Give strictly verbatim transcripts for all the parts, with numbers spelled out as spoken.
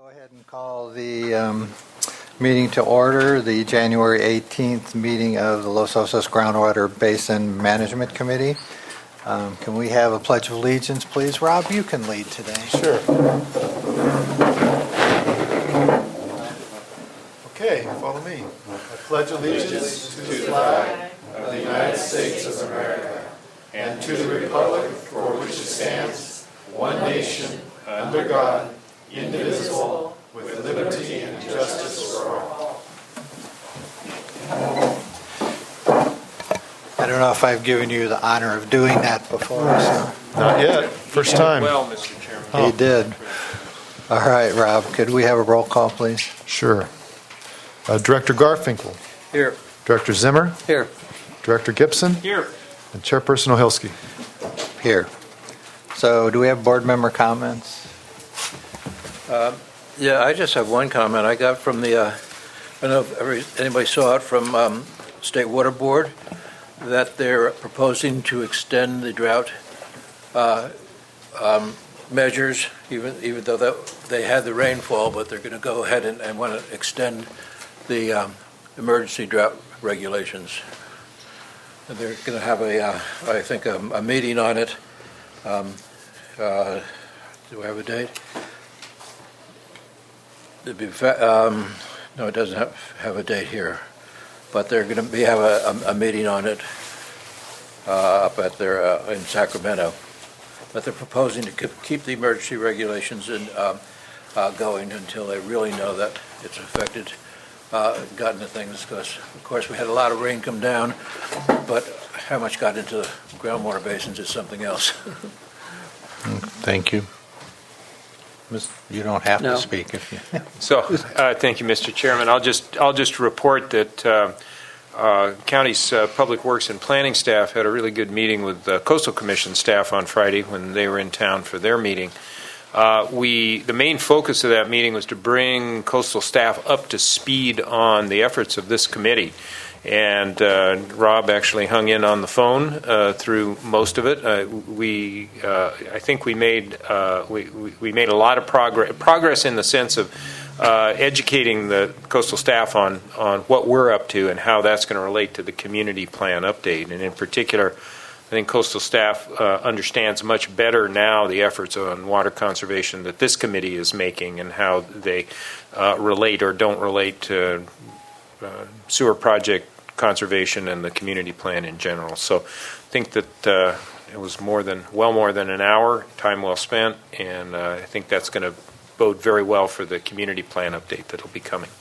ahead and call the um, meeting to order, the January eighteenth meeting of the Los Osos Groundwater Basin Management Committee. Um, can we have a Pledge of Allegiance, please? Rob, you can lead today. Sure. Okay, follow me. I pledge allegiance to the flag of the United States of America and to the republic for which it stands, one nation, under God, indivisible, with liberty and justice for all. I don't know if I've given you the honor of doing that before. So. Not yet. First time. Well, Mister Chairman. Oh. He did. All right, Rob, could we have a roll call, please? Sure. Uh, Director Garfinkel. Here. Director Zimmer. Here. Director Gibson. Here. And Chairperson Ohilsky. Here. So do we have board member comments? Uh, yeah, I just have one comment I got from the, uh, I don't know if every, anybody saw it from um, State Water Board, that they're proposing to extend the drought uh, um, measures, even even though that, they had the rainfall, but they're going to go ahead and, and want to extend the um, emergency drought regulations. And they're going to have a, uh, I think, a, a meeting on it. Um, uh, do I have a date? It'd be, um, no, it doesn't have, have a date here, but they're going to be have a, a, a meeting on it uh, up at their uh, in Sacramento. But they're proposing to keep the emergency regulations in, um, uh, going until they really know that it's affected, uh, gotten to things. Because of course we had a lot of rain come down, but how much got into the groundwater basins is something else. Thank you. You don't have No. to speak if you. So, uh, thank you, Mister Chairman. I'll just I'll just report that uh, uh, county's uh, Public Works and Planning staff had a really good meeting with the Coastal Commission staff on Friday when they were in town for their meeting. Uh, we the main focus of that meeting was to bring coastal staff up to speed on the efforts of this committee. And uh, Rob actually hung in on the phone uh, through most of it. Uh, we, uh, I think, we made uh, we, we made a lot of progress. Progress in the sense of uh, educating the coastal staff on on what we're up to and how that's going to relate to the community plan update. And in particular, I think coastal staff uh, understands much better now the efforts on water conservation that this committee is making and how they uh, relate or don't relate to Uh, sewer project conservation and the community plan in general. So I think that uh, it was more than well more than an hour, time well spent, and uh, I think that's going to bode very well for the community plan update that will be coming.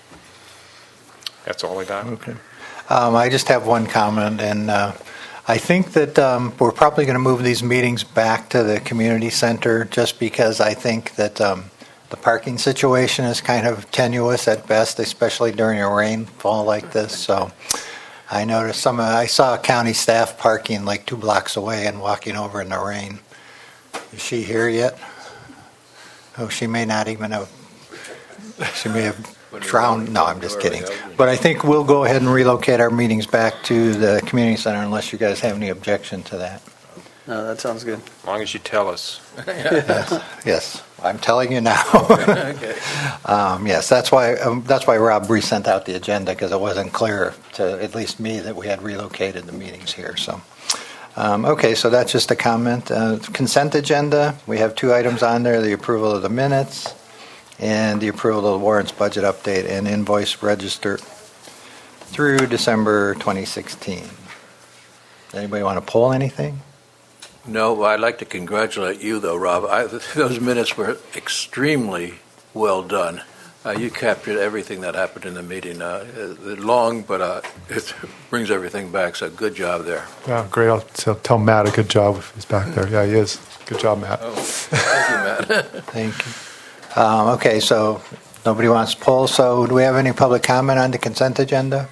That's all I got. Okay. Um, I just have one comment, and uh, I think that um, we're probably going to move these meetings back to the community center just because I think that um, the parking situation is kind of tenuous at best, especially during a rainfall like this. So I noticed some, I saw county staff parking like two blocks away and walking over in the rain. Is she here yet? Oh, she may not even have, she may have drowned. No, I'm just kidding. But I think we'll go ahead and relocate our meetings back to the community center unless you guys have any objection to that. No, that sounds good. As long as you tell us. Yes, yes, I'm telling you now. Okay. um, yes, that's why um, that's why Rob resent out the agenda because it wasn't clear to at least me that we had relocated the meetings here. So, um, okay, so that's just a comment. Uh, consent agenda. We have two items on there: the approval of the minutes and the approval of the warrants budget update and invoice register through December twenty sixteen. Anybody want to pull anything? No, well, I'd like to congratulate you, though, Rob. I, those minutes were extremely well done. Uh, you captured everything that happened in the meeting. Uh, uh, long, but uh, it brings everything back, so good job there. Yeah, great. I'll tell, tell Matt a good job if he's back there. Yeah, he is. Good job, Matt. Oh, thank you, Matt. Thank you. Um, okay, so nobody wants to pull. So do we have any public comment on the consent agenda?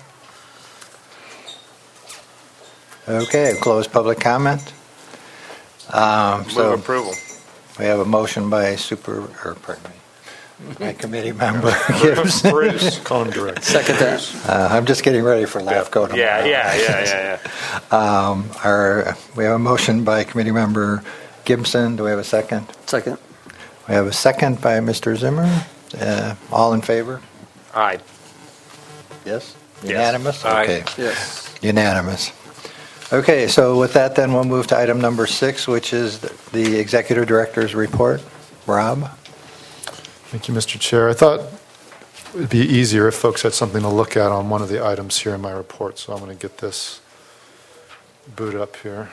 Okay, close public comment. Um, so Move approval. we have a motion by super, or pardon me, by committee member Gibson. Bruce. Call him direct. Second that. Uh, I'm just getting ready for LAFCO tomorrow. Yeah, yeah, yeah, yeah, yeah. Um, our, we have a motion by committee member Gibson. Do we have a second? Second. We have a second by Mister Zimmer. Uh, All in favor? Aye. Yes? Yes. Unanimous? Aye. Okay. Yes. Unanimous. Okay, so with that, then we'll move to item number six, which is the Executive Director's report. Rob? Thank you, Mister Chair. I thought it would be easier if folks had something to look at on one of the items here in my report, so I'm going to get this boot up here.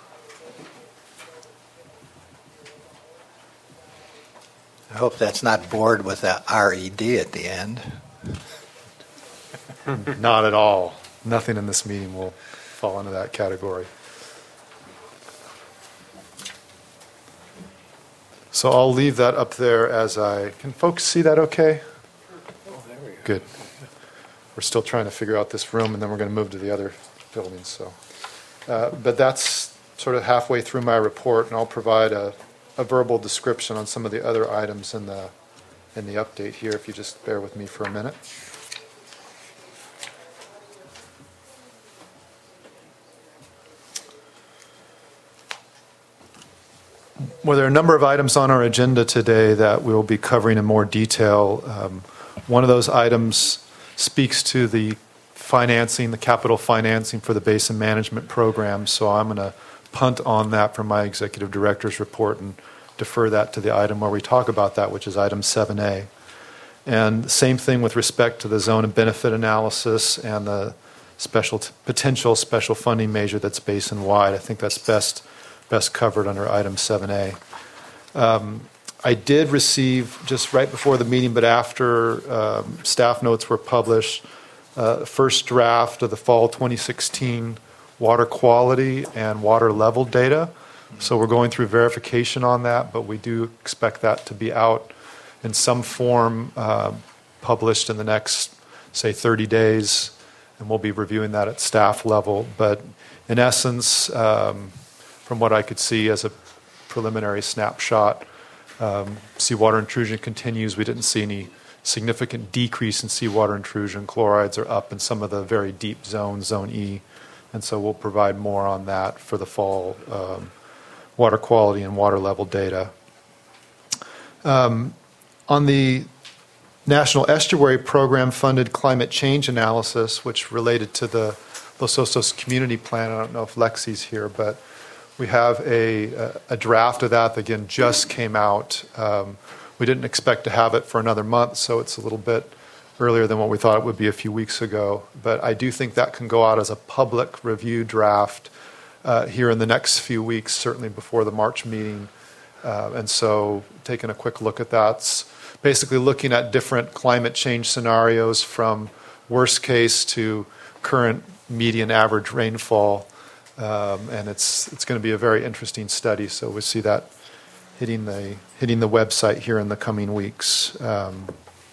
I hope that's not board with a R E D at the end. Not at all. Nothing in this meeting will fall into that category. So I'll leave that up there as I, can folks see that okay? Oh, there we go. Good. We're still trying to figure out this room, and then we're going to move to the other buildings. So, uh, but that's sort of halfway through my report, and I'll provide a, a verbal description on some of the other items in the in the update here, if you just bear with me for a minute. Well, there are a number of items on our agenda today that we'll be covering in more detail. Um, one of those items speaks to the financing, the capital financing for the Basin Management Program, so I'm going to punt on that from my Executive Director's report and defer that to the item where we talk about that, which is item seven A. And same thing with respect to the zone and benefit analysis and the special t- potential special funding measure that's basin-wide. I think that's best best covered under item seven A. Um, I did receive, just right before the meeting, but after um, staff notes were published, uh, first draft of the fall twenty sixteen water quality and water level data. So we're going through verification on that, but we do expect that to be out in some form, uh, published in the next, say, thirty days, and we'll be reviewing that at staff level. But in essence, um, from what I could see as a preliminary snapshot, um, seawater intrusion continues. We didn't see any significant decrease in seawater intrusion. Chlorides are up in some of the very deep zones, Zone E, and so we'll provide more on that for the fall um, water quality and water level data. Um, on the National Estuary Program funded climate change analysis, which related to the Los Osos Community Plan, I don't know if Lexi's here, but we have a, a draft of that that, again, just came out. Um, we didn't expect to have it for another month, so it's a little bit earlier than what we thought it would be a few weeks ago. But I do think that can go out as a public review draft uh, here in the next few weeks, certainly before the March meeting. Uh, and so taking a quick look at that, it's basically looking at different climate change scenarios from worst case to current median average rainfall. Um, and it's it's going to be a very interesting study. So we'll see that hitting the hitting the website here in the coming weeks. Um,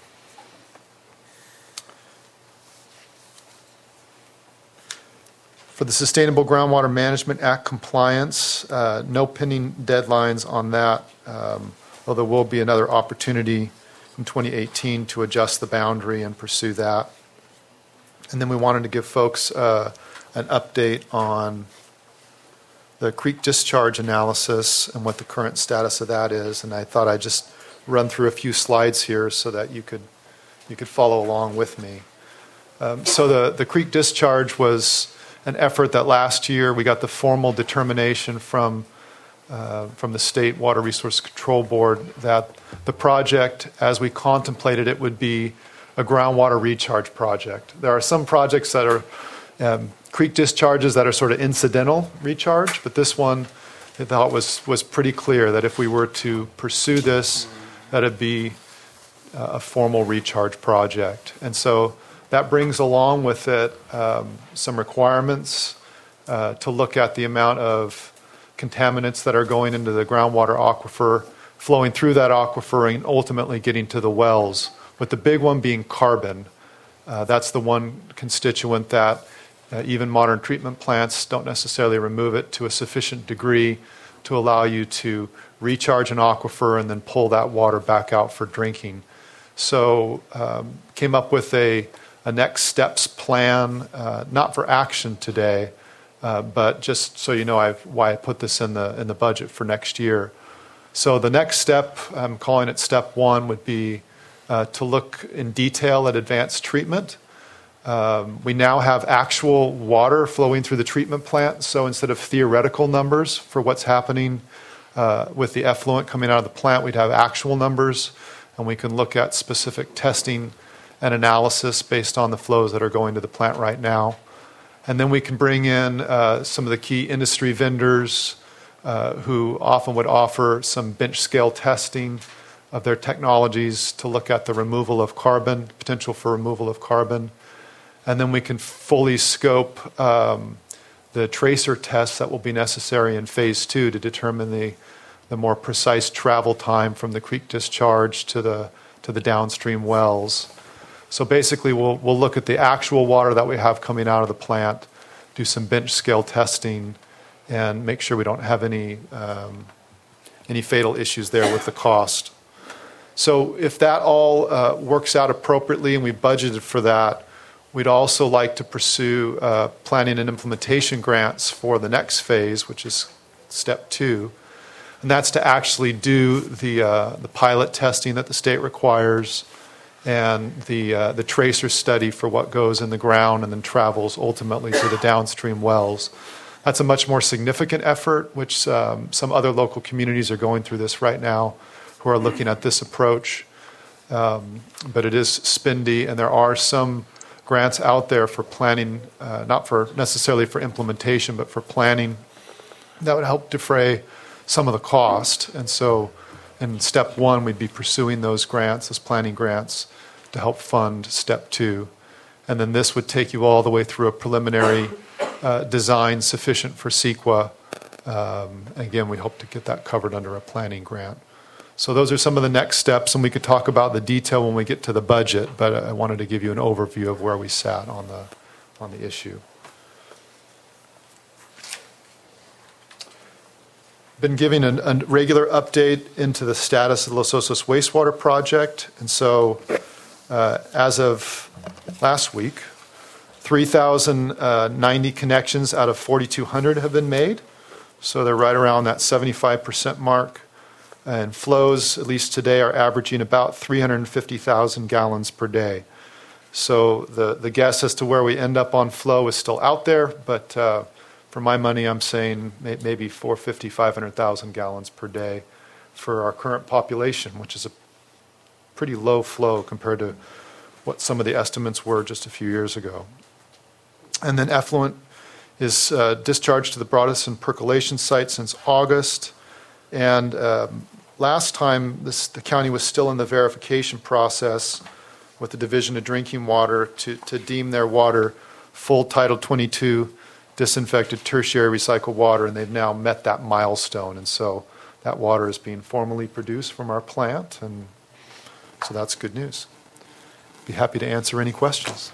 for the Sustainable Groundwater Management Act compliance, uh, no pending deadlines on that, um, although there will be another opportunity in twenty eighteen to adjust the boundary and pursue that. And then we wanted to give folks uh, an update on the creek discharge analysis and what the current status of that is. And I thought I'd just run through a few slides here so that you could you could follow along with me. Um, so the, the creek discharge was an effort that last year we got the formal determination from uh, from the State Water Resource Control Board that the project, as we contemplated it, would be a groundwater recharge project. There are some projects that are um, creek discharges that are sort of incidental recharge, but this one I thought was was pretty clear that if we were to pursue this, that it'd be uh, a formal recharge project. And so that brings along with it um, some requirements uh, to look at the amount of contaminants that are going into the groundwater aquifer, flowing through that aquifer, and ultimately getting to the wells, with the big one being carbon. Uh, that's the one constituent that Uh, even modern treatment plants don't necessarily remove it to a sufficient degree to allow you to recharge an aquifer and then pull that water back out for drinking. So um, came up with a, a next steps plan, uh, not for action today, uh, but just so you know I've, why I put this in the in the budget for next year. So the next step, I'm calling it step one, would be uh, to look in detail at advanced treatment. Um, we now have actual water flowing through the treatment plant, so instead of theoretical numbers for what's happening uh, with the effluent coming out of the plant, we'd have actual numbers, and we can look at specific testing and analysis based on the flows that are going to the plant right now. And then we can bring in uh, some of the key industry vendors uh, who often would offer some bench scale testing of their technologies to look at the removal of carbon, potential for removal of carbon. And then we can fully scope um, the tracer tests that will be necessary in phase two to determine the, the more precise travel time from the creek discharge to the, to the downstream wells. So basically, we'll, we'll look at the actual water that we have coming out of the plant, do some bench scale testing, and make sure we don't have any, um, any fatal issues there with the cost. So if that all uh, works out appropriately and we budgeted for that, we'd also like to pursue uh, planning and implementation grants for the next phase, which is step two. And that's to actually do the, uh, the pilot testing that the state requires, and the uh, the tracer study for what goes in the ground and then travels ultimately to the downstream wells. That's a much more significant effort, which um, some other local communities are going through this right now, who are looking at this approach. Um, but it is spendy, and there are some grants out there for planning, uh, not for necessarily for implementation, but for planning that would help defray some of the cost. And so in step one, we'd be pursuing those grants as planning grants to help fund step two. And then this would take you all the way through a preliminary uh, design sufficient for CEQA. Um, again, we hope to get that covered under a planning grant. So those are some of the next steps, and we could talk about the detail when we get to the budget, but I wanted to give you an overview of where we sat on the, on the issue. Been giving a, a regular update into the status of the Los Osos wastewater project. And so uh, as of last week, three thousand ninety connections out of forty-two hundred have been made. So they're right around that seventy-five percent mark. And flows, at least today, are averaging about three hundred fifty thousand gallons per day. So the, the guess as to where we end up on flow is still out there, but uh, for my money, I'm saying maybe four hundred fifty, five hundred thousand gallons per day for our current population, which is a pretty low flow compared to what some of the estimates were just a few years ago. And then effluent is uh, discharged to the Broadison percolation site since August. And um, last time, this, the county was still in the verification process with the Division of Drinking Water to, to deem their water full Title twenty-two disinfected tertiary recycled water, and they've now met that milestone. And so that water is being formally produced from our plant, and so that's good news. Be happy to answer any questions.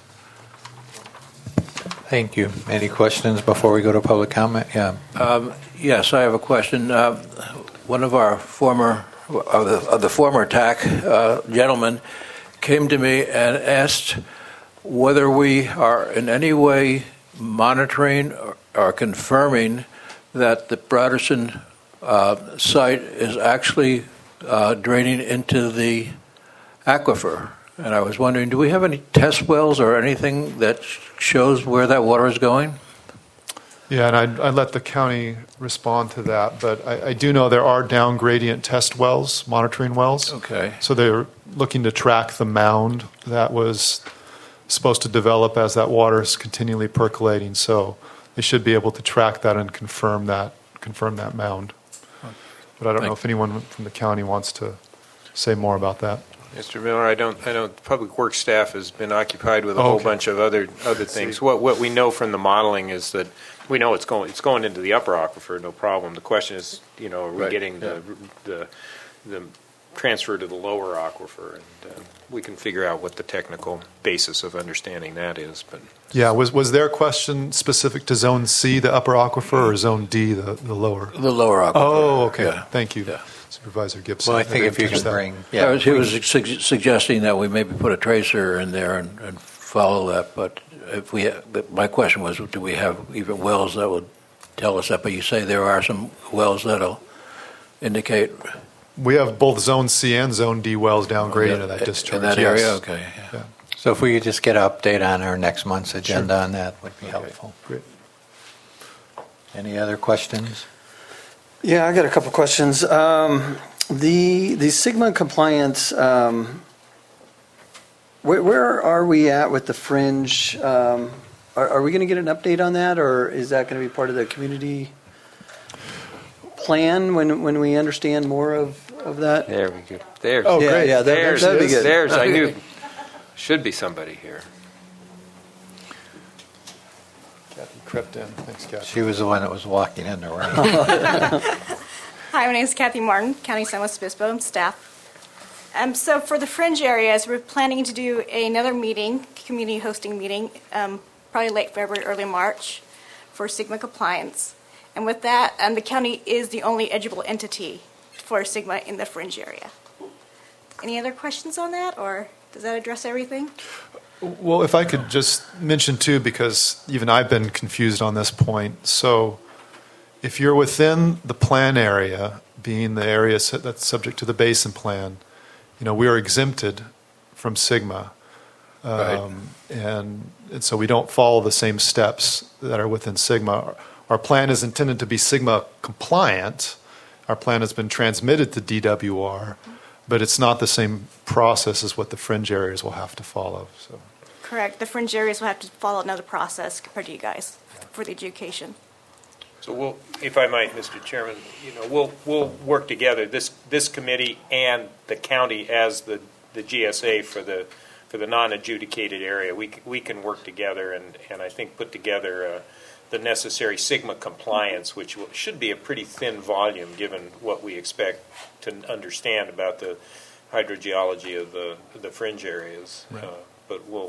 Thank you. Any questions before we go to public comment? Yeah. Um, yes, I have a question. Uh, one of our former, of the, of the former T A C uh, gentlemen came to me and asked whether we are in any way monitoring or, or confirming that the Broderson uh, site is actually uh, draining into the aquifer. And I was wondering, do we have any test wells or anything that shows where that water is going? Yeah, and I'd, I'd let the county respond to that, but I, I do know there are down gradient test wells, monitoring wells. Okay. So they're looking to track the mound that was supposed to develop as that water is continually percolating. So they should be able to track that and confirm that, confirm that mound. But I don't know if anyone from the county wants to say more about that. Mister Miller, I don't. I know the Public Works staff has been occupied with a Oh, whole okay. bunch of other other things. What what we know from the modeling is that we know it's going it's going into the upper aquifer, no problem. The question is, you know, are we Right, getting yeah. the, the the transfer to the lower aquifer, and uh, we can figure out what the technical basis of understanding that is. But Yeah, was was their question specific to Zone C, the upper aquifer, or Zone D, the, the lower? The lower aquifer. Oh, okay. Yeah. Thank you, Yeah. Supervisor Gibson. Well, I think didn't if you catch can that. bring, I yeah, was, he was su- suggesting that we maybe put a tracer in there and, and follow that. But if we, ha- but my question was, do we have even wells that would tell us that? But you say there are some wells that'll indicate We have both Zone C and Zone D wells downgrading to that In- discharge. In that yes. area, okay. yeah. Yeah. So if we could just get an update on our next month's agenda on that, would be helpful. Great. Any other questions? Yeah, I got a couple questions. Um, the the Sigma compliance, um, where, where are we at with the fringe? Um, are, are we going to get an update on that, or is that going to be part of the community plan when when we understand more of, of that? There we go. There's, Oh, yeah, great. yeah, that, there's, that'd be good. there's, I knew, should be somebody here. Kathy crept in. Thanks, Kathy. She was the one that was walking in the room. Hi, my name is Kathy Martin, County San Luis Obispo staff. Um, so for the fringe areas, we're planning to do another meeting, community hosting meeting, um, probably late February, early March, for Sigma compliance. And with that, um, the county is the only eligible entity for Sigma in the fringe area. Any other questions on that, or does that address everything? Well, if I could just mention too, because even I've been confused on this point. So if you're within the plan area, being the area that's subject to the basin plan, you know, we are exempted from Sigma. Um, Right. and, and so we don't follow the same steps that are within Sigma. Our, our plan is intended to be Sigma compliant. Our plan has been transmitted to D W R, but it's not the same process as what the fringe areas will have to follow. So. Correct. The fringe areas will have to follow another process compared to you guys for the adjudication. So we'll, if I might, Mister Chairman, you know, we'll, we'll work together, this, this committee and the county as the, the G S A for the, for the non-adjudicated area. We, c- we can work together and, and I think put together uh, the necessary Sigma compliance, which will, should be a pretty thin volume given what we expect to understand about the hydrogeology of the, the fringe areas. Right. Uh, but we'll,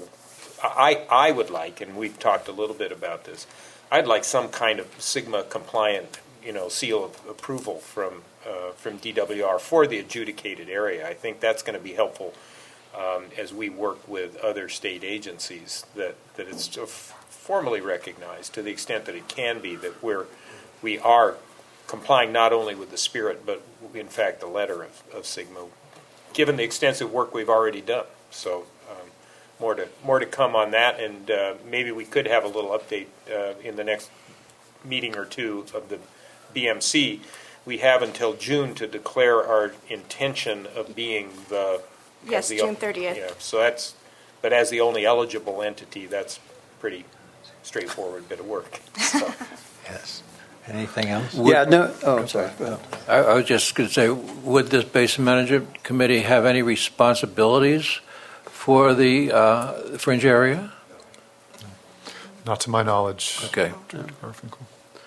I, I would like, and we've talked a little bit about this, I'd like some kind of Sigma compliant, you know, seal of approval from uh, from D W R for the adjudicated area. I think that's going to be helpful um, as we work with other state agencies, that, that it's formally recognized to the extent that it can be, that we're we are complying not only with the spirit but in fact the letter of, of Sigma, given the extensive work we've already done. So. Um, More to more to come on that, and uh, maybe we could have a little update uh, in the next meeting or two of the B M C. We have until June to declare our intention of being the Yes, the- June thirtieth. Yeah, so that's, but as the only eligible entity, that's pretty straightforward bit of work. So, Yes. Anything else? Yeah, no, oh, I'm sorry. Go ahead. I, I was just going to say, would this Basin Management Committee have any responsibilities for the uh, fringe area? Not to my knowledge. Okay. Director Garfinkel.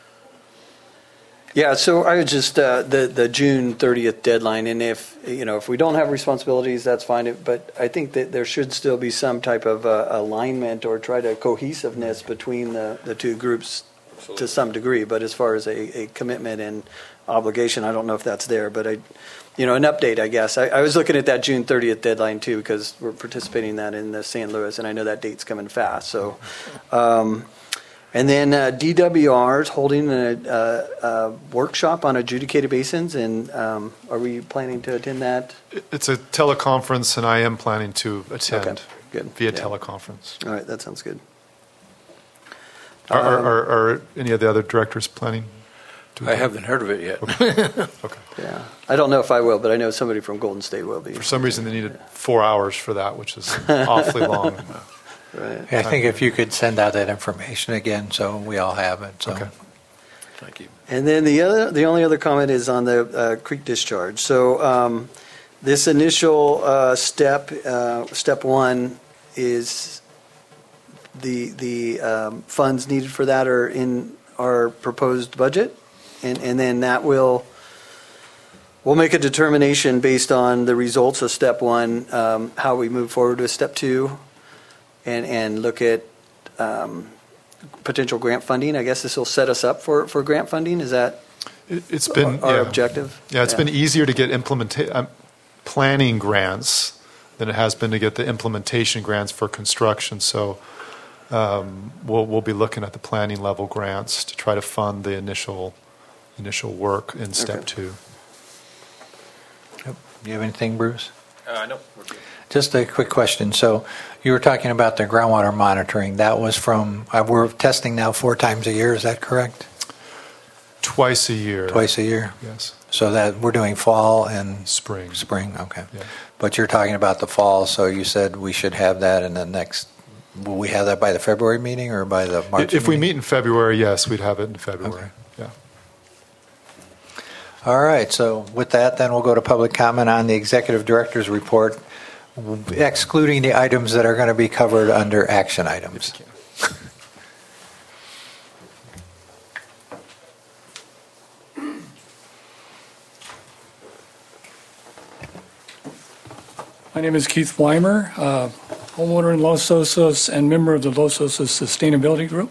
Yeah, so I would just, uh, the, the June thirtieth deadline, and if, you know, if we don't have responsibilities, that's fine, but I think that there should still be some type of uh, alignment or try to cohesiveness between the, the two groups to some degree, but as far as a, a commitment and obligation, I don't know if that's there, but I, you know, an update, I guess. I, I was looking at that June thirtieth deadline too, because we're participating in that in the Saint Louis, and I know that date's coming fast, so. Um, And then uh, D W R is holding a, a, a workshop on adjudicated basins, and um, are we planning to attend that? It's a teleconference, and I am planning to attend Okay, good. via Yeah. teleconference. All right, that sounds good. Are, are, Um, are, are any of the other directors planning to I attend? haven't heard of it yet. Okay. Yeah, I don't know if I will, but I know somebody from Golden State will be. For some reason, they needed four hours for that, which is awfully long. Right. I think if you could send out that information again, so we all have it, so. Okay. Thank you. And then the other, the only other comment is on the uh, creek discharge. So um, this initial uh, step, uh, step one, is the the um, funds needed for that are in our proposed budget, and and then that will we'll make a determination based on the results of step one, um, how we move forward with step two, and and look at. Um, potential grant funding. I guess this will set us up for, for grant funding. Is that It, it's been our yeah. objective? Yeah, it's been easier to get implementa- um, planning grants than it has been to get the implementation grants for construction. So um, we'll we'll be looking at the planning level grants to try to fund the initial initial work in step Okay. two. You have anything, Bruce? Uh, no, we're good. Just a quick question. So you were talking about the groundwater monitoring. That was from, uh, we're testing now four times a year, is that correct? Twice a year. Twice a year? Yes. So that we're doing fall and Spring. spring, okay. Yeah. But you're talking about the fall, so you said we should have that in the next, will we have that by the February meeting or by the March If we meeting? meet in February, yes, we'd have it in February. Okay. Yeah. All right, so with that, then we'll go to public comment on the executive director's report, excluding the items that are going to be covered under action items. My name is Keith Weimer, uh, homeowner in Los Osos and member of the Los Osos Sustainability Group.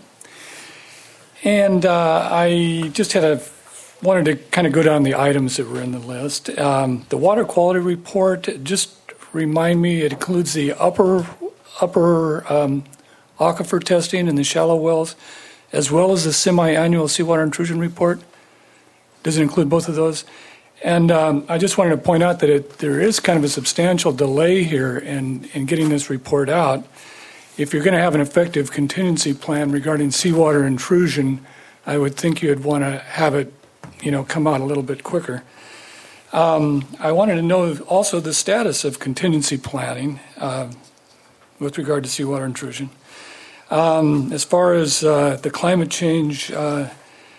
And uh, I just had a wanted to kind of go down the items that were in the list. Um, the water quality report, just remind me, it includes the upper upper um, aquifer testing in the shallow wells, as well as the semi-annual seawater intrusion report. Does it include both of those? And um, I just wanted to point out that it, there is kind of a substantial delay here in, in getting this report out. If you're going to have an effective contingency plan regarding seawater intrusion, I would think you'd want to have it, you know, come out a little bit quicker. Um, I wanted to know also the status of contingency planning uh, with regard to seawater intrusion. Um, as far as uh, the climate change uh,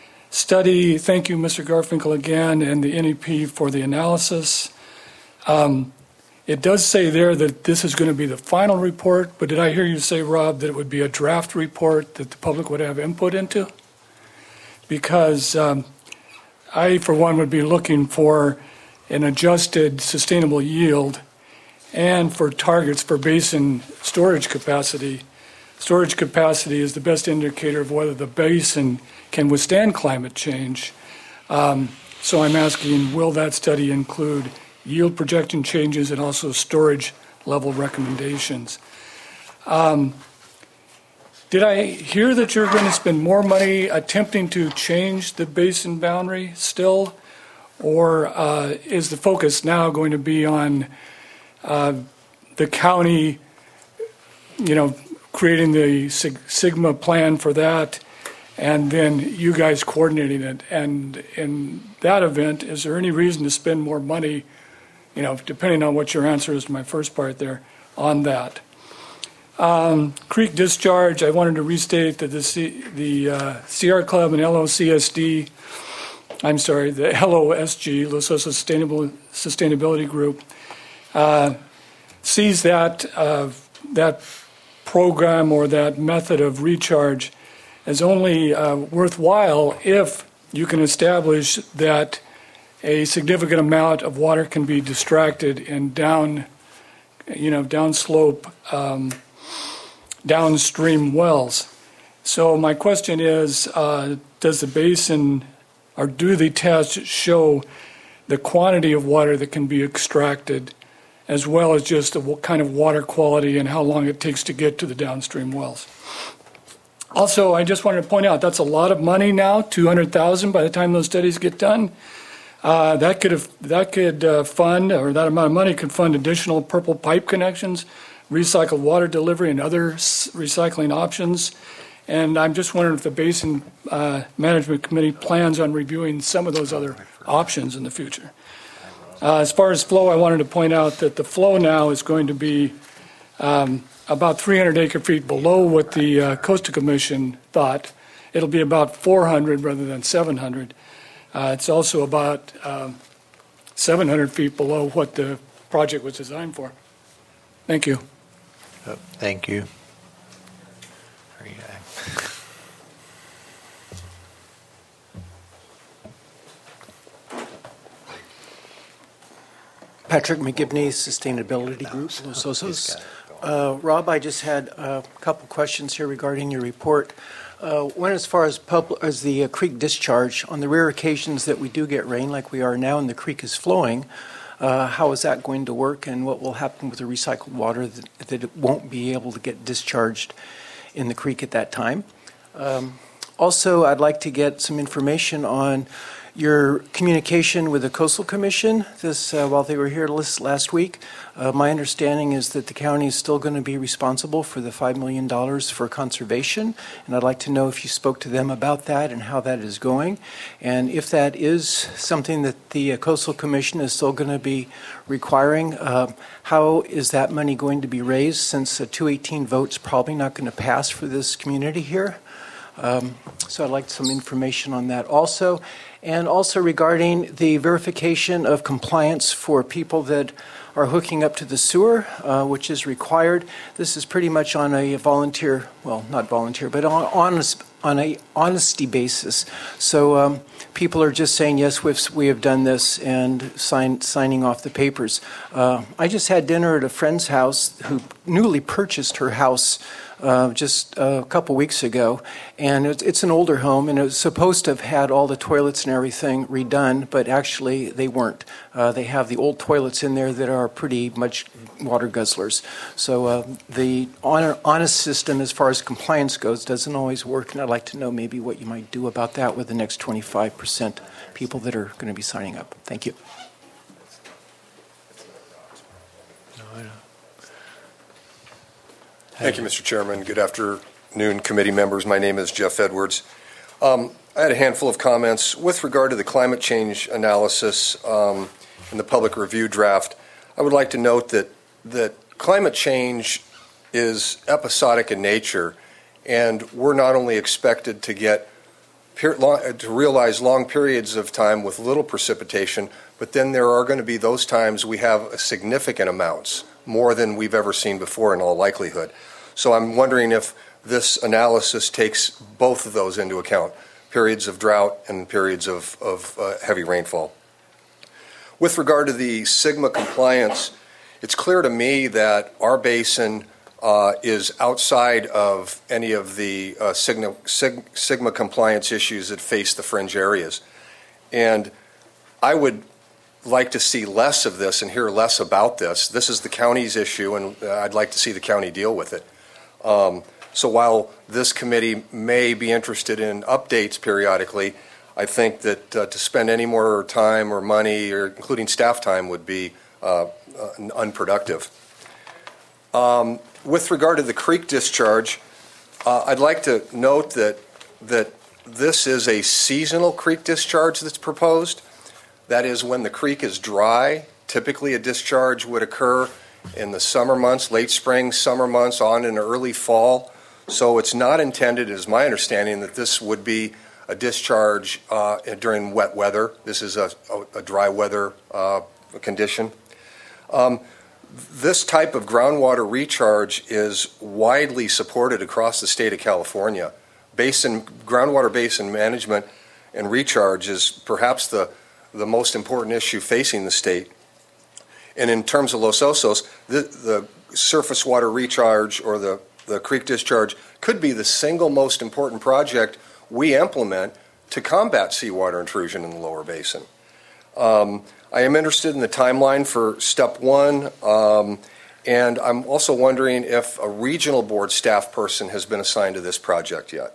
study, thank you, Mister Garfinkel, again, and the N E P for the analysis. Um, it does say there that this is going to be the final report, but did I hear you say, Rob, that it would be a draft report that the public would have input into? Because um, I, for one, would be looking for an adjusted sustainable yield and for targets for basin storage capacity. Storage capacity is the best indicator of whether the basin can withstand climate change. Um, so I'm asking, will that study include yield projection changes and also storage level recommendations? Um, did I hear that you're going to spend more money attempting to change the basin boundary still? Or uh, is the focus now going to be on uh, the county, you know, creating the Sig- Sigma plan for that, and then you guys coordinating it? And in that event, is there any reason to spend more money, you know, depending on what your answer is to my first part there, on that? Um, creek discharge, I wanted to restate that the, C- the uh, C R Club and L O C S D, I'm sorry, the L O S G, Los Osos Sustainable Sustainability Group, uh, sees that uh, that program or that method of recharge as only uh, worthwhile if you can establish that a significant amount of water can be distracted in down, you know, downslope, um, downstream wells. So my question is, uh, does the basin, or do the tests show the quantity of water that can be extracted, as well as just the kind of water quality and how long it takes to get to the downstream wells? Also, I just wanted to point out that's a lot of money now, two hundred thousand dollars by the time those studies get done. Uh, that could have, that could uh, fund, or that amount of money could fund additional purple pipe connections, recycled water delivery, and other s- recycling options. And I'm just wondering if the Basin uh, Management Committee plans on reviewing some of those other options in the future. Uh, as far as flow, I wanted to point out that the flow now is going to be um, about three hundred acre feet below what the uh, Coastal Commission thought. It'll be about four hundred rather than seven hundred. Uh, it's also about um, seven hundred feet below what the project was designed for. Thank you. Oh, thank you. Patrick McGibney, Sustainability Group, Los Osos. Uh, Rob, I just had a couple questions here regarding your report. Uh, one, as far as, pub- as the uh, creek discharge, on the rare occasions that we do get rain like we are now and the creek is flowing, uh, how is that going to work, and what will happen with the recycled water that, that it won't be able to get discharged in the creek at that time? Um, also, I'd like to get some information on your communication with the Coastal Commission this uh, while they were here last, last week. Uh, my understanding is that the county is still going to be responsible for the five million dollars for conservation, and I'd like to know if you spoke to them about that and how that is going, and if that is something that the uh, Coastal Commission is still going to be requiring, uh, how is that money going to be raised, since a two eighteen vote's probably not going to pass for this community here. Um, so I'd like some information on that also. And also regarding the verification of compliance for people that are hooking up to the sewer, uh, which is required. This is pretty much on a volunteer, well, not volunteer, but on, honest, on a honesty basis. So um, people are just saying, yes, we've, we have done this, and sign, signing off the papers. Uh, I just had dinner at a friend's house who newly purchased her house Uh, just a couple weeks ago, and it's, it's an older home, and it was supposed to have had all the toilets and everything redone, but actually they weren't. Uh, they have the old toilets in there that are pretty much water guzzlers. So uh, the honor, honest system as far as compliance goes doesn't always work, and I'd like to know maybe what you might do about that with the next twenty-five percent people that are going to be signing up. Thank you. Thank you, Mister Chairman. Good afternoon, committee members. My name is Jeff Edwards. Um, I had a handful of comments with regard to the climate change analysis um, in the public review draft. I would like to note that that climate change is episodic in nature, and we're not only expected to get to realize long periods of time with little precipitation, but then there are going to be those times we have significant amounts, more than we've ever seen before in all likelihood. So I'm wondering if this analysis takes both of those into account, periods of drought and periods of, of uh, heavy rainfall. With regard to the SGMA compliance, it's clear to me that our basin uh, is outside of any of the uh, SGMA, SGMA compliance issues that face the fringe areas. And I would like to see less of this and hear less about this. This is the county's issue, and I'd like to see the county deal with it. Um, so while this committee may be interested in updates periodically, I think that uh, to spend any more time or money, or including staff time, would be uh, uh, unproductive. Um, with regard to the creek discharge, uh, I'd like to note that that this is a seasonal creek discharge that's proposed. That is, when the creek is dry, typically a discharge would occur in the summer months, late spring, summer months, on in early fall. So it's not intended, it is my understanding, that this would be a discharge uh, during wet weather. This is a, a, a dry weather uh, condition. Um, this type of groundwater recharge is widely supported across the state of California. Basin, groundwater basin management and recharge is perhaps the the most important issue facing the state. And in terms of Los Osos, the, the surface water recharge or the, the creek discharge could be the single most important project we implement to combat seawater intrusion in the lower basin. Um, I am interested in the timeline for step one, um, and I'm also wondering if a regional board staff person has been assigned to this project yet.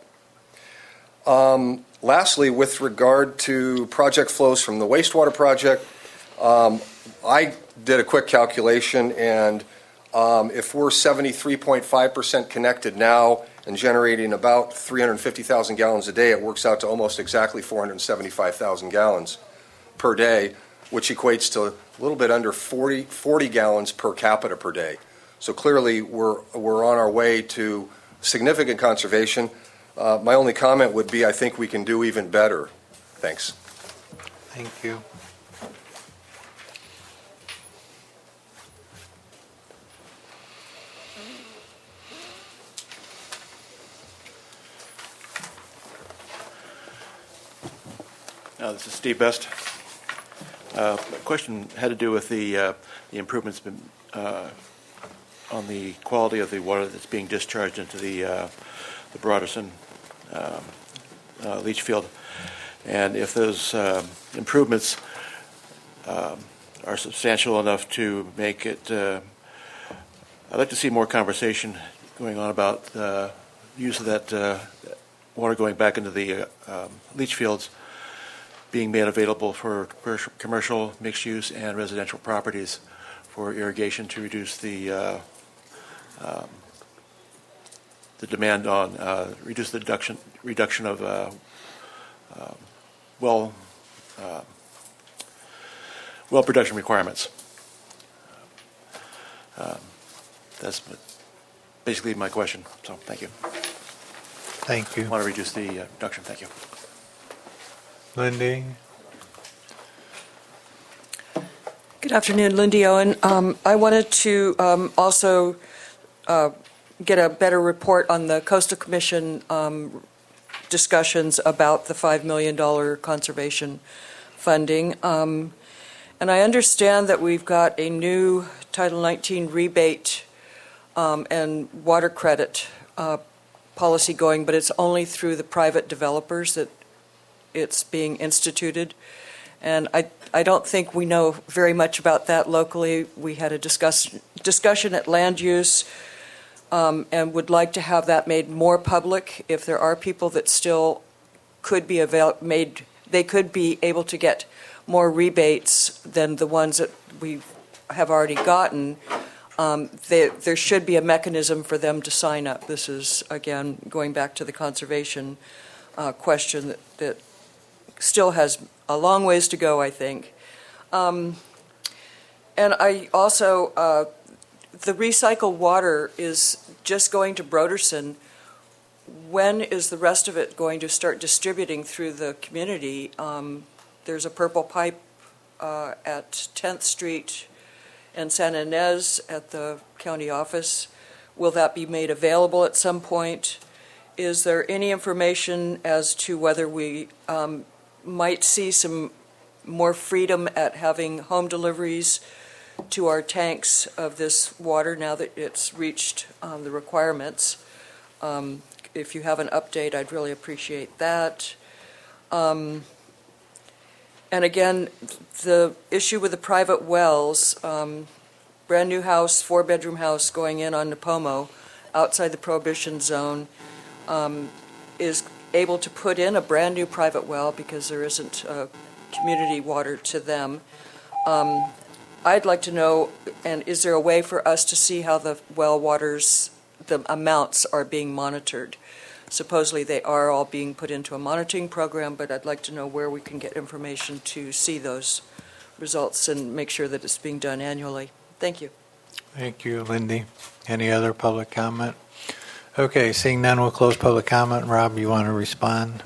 Um, Lastly, with regard to project flows from the wastewater project, um, I did a quick calculation, and um, if we're seventy-three point five percent connected now and generating about three hundred fifty thousand gallons a day, it works out to almost exactly four hundred seventy-five thousand gallons per day, which equates to a little bit under forty, forty gallons per capita per day. So clearly, we're, we're on our way to significant conservation. Uh, my only comment would be I think we can do even better. Thanks. Thank you. Uh, this is Steve Best. Uh, the question had to do with the, uh, the improvements been, uh, on the quality of the water that's being discharged into the, uh, the Broderson um, uh, leach field, and if those uh, improvements um, are substantial enough to make it, uh, I'd like to see more conversation going on about the uh, use of that uh, water going back into the uh, um, leach fields being made available for commercial, mixed-use, and residential properties for irrigation to reduce the uh, um, the demand on uh, reduce the reduction reduction of uh, uh, well uh, well production requirements. Um, that's basically my question. So thank you. Thank you. I want to reduce the uh, reduction. Thank you. Lindy? Good afternoon, Lindy Owen. Um, I wanted to um, also uh, get a better report on the Coastal Commission um, discussions about the five million dollars conservation funding. Um, and I understand that we've got a new Title nineteen rebate um, and water credit uh, policy going, but it's only through the private developers that it's being instituted. And I, I don't think we know very much about that locally. We had a discuss, discussion at land use um, and would like to have that made more public. If there are people that still could be avail- made, they could be able to get more rebates than the ones that we have already gotten. Um, they, there should be a mechanism for them to sign up. This is, again, going back to the conservation uh, question that, that still has a long ways to go, I think. Um, and I also, uh, the recycled water is just going to Broderson. When is the rest of it going to start distributing through the community? Um, there's a purple pipe uh, at tenth Street and San Ynez at the county office. Will that be made available at some point? Is there any information as to whether we um, might see some more freedom at having home deliveries to our tanks of this water now that it's reached um, the requirements? Um, if you have an update, I'd really appreciate that. Um, and again, the issue with the private wells, um, brand new house, four bedroom house going in on Napomo outside the prohibition zone, um, is able to put in a brand new private well because there isn't uh, community water to them. Um, I'd like to know, and is there a way for us to see how the well waters, the amounts are being monitored? Supposedly they are all being put into a monitoring program, but I'd like to know where we can get information to see those results and make sure that it's being done annually. Thank you. Thank you, Lindy. Any other public comment? Okay, seeing none, we'll close public comment. Rob, you want to respond?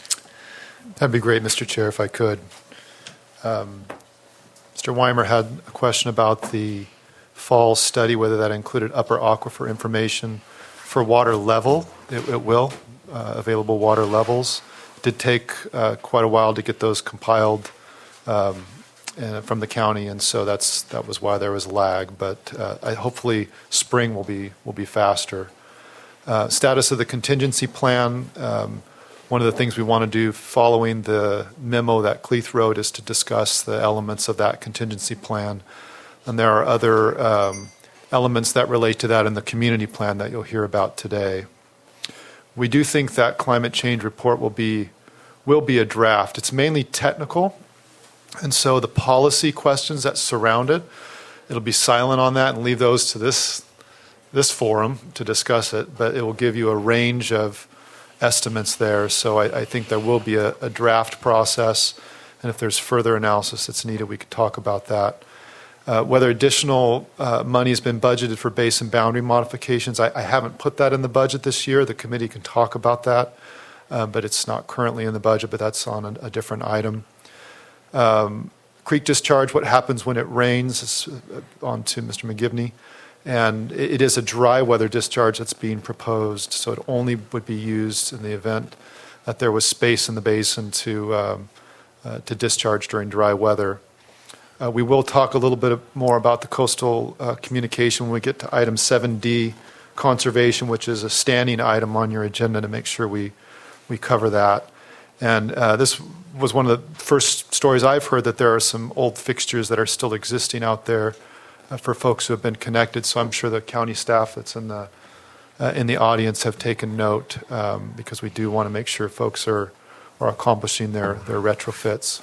That'd be great, Mister Chair, if I could. Um, Mister Weimer had a question about the fall study, whether that included upper aquifer information for water level. It, it will, uh, available water levels. It did take uh, quite a while to get those compiled um, uh, from the county, and so that's that was why there was lag. But uh, I, hopefully, spring will be will be faster. Uh, status of the contingency plan. Um, one of the things we want to do following the memo that Cleeth wrote is to discuss the elements of that contingency plan. And there are other um, elements that relate to that in the community plan that you'll hear about today. We do think that climate change report will be will be a draft. It's mainly technical, and so the policy questions that surround it, it'll be silent on that and leave those to this this forum to discuss it, but it will give you a range of estimates there. So I, I think there will be a, a draft process, and if there's further analysis that's needed, we could talk about that. Uh, whether additional uh, money has been budgeted for basin boundary modifications, I, I haven't put that in the budget this year. The committee can talk about that, uh, but it's not currently in the budget, but that's on a, a different item. Um, creek discharge, what happens when it rains, is uh, on to Mister McGivney. And it, it is a dry weather discharge that's being proposed, so it only would be used in the event that there was space in the basin to, um, uh, to discharge during dry weather. Uh, we will talk a little bit more about the coastal uh, communication when we get to item seven D, conservation, which is a standing item on your agenda to make sure we, we cover that. And uh, this was one of the first stories I've heard that there are some old fixtures that are still existing out there uh, for folks who have been connected. So I'm sure the county staff that's in the, uh, in the audience have taken note um, because we do want to make sure folks are are accomplishing their, their retrofits.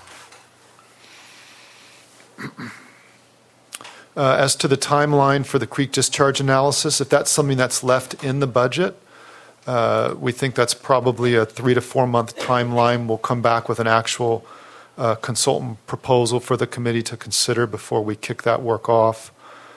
Uh, as to the timeline for the creek discharge analysis, if that's something that's left in the budget, uh, we think that's probably a three to four month timeline. We'll come back with an actual uh, consultant proposal for the committee to consider before we kick that work off.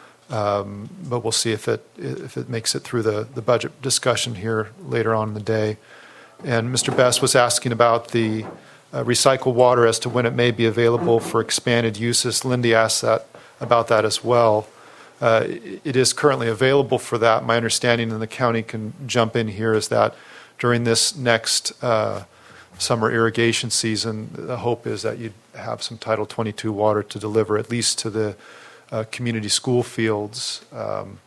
Um, but we'll see if it if it makes it through the, the budget discussion here later on in the day. And Mister Best was asking about the uh, recycled water as to when it may be available for expanded uses. Lindy asked that about that as well. Uh, it is currently available for that. My understanding, and the county can jump in here, is that during this next uh, summer irrigation season, the hope is that you'd have some Title twenty-two water to deliver at least to the uh, community school fields. Um,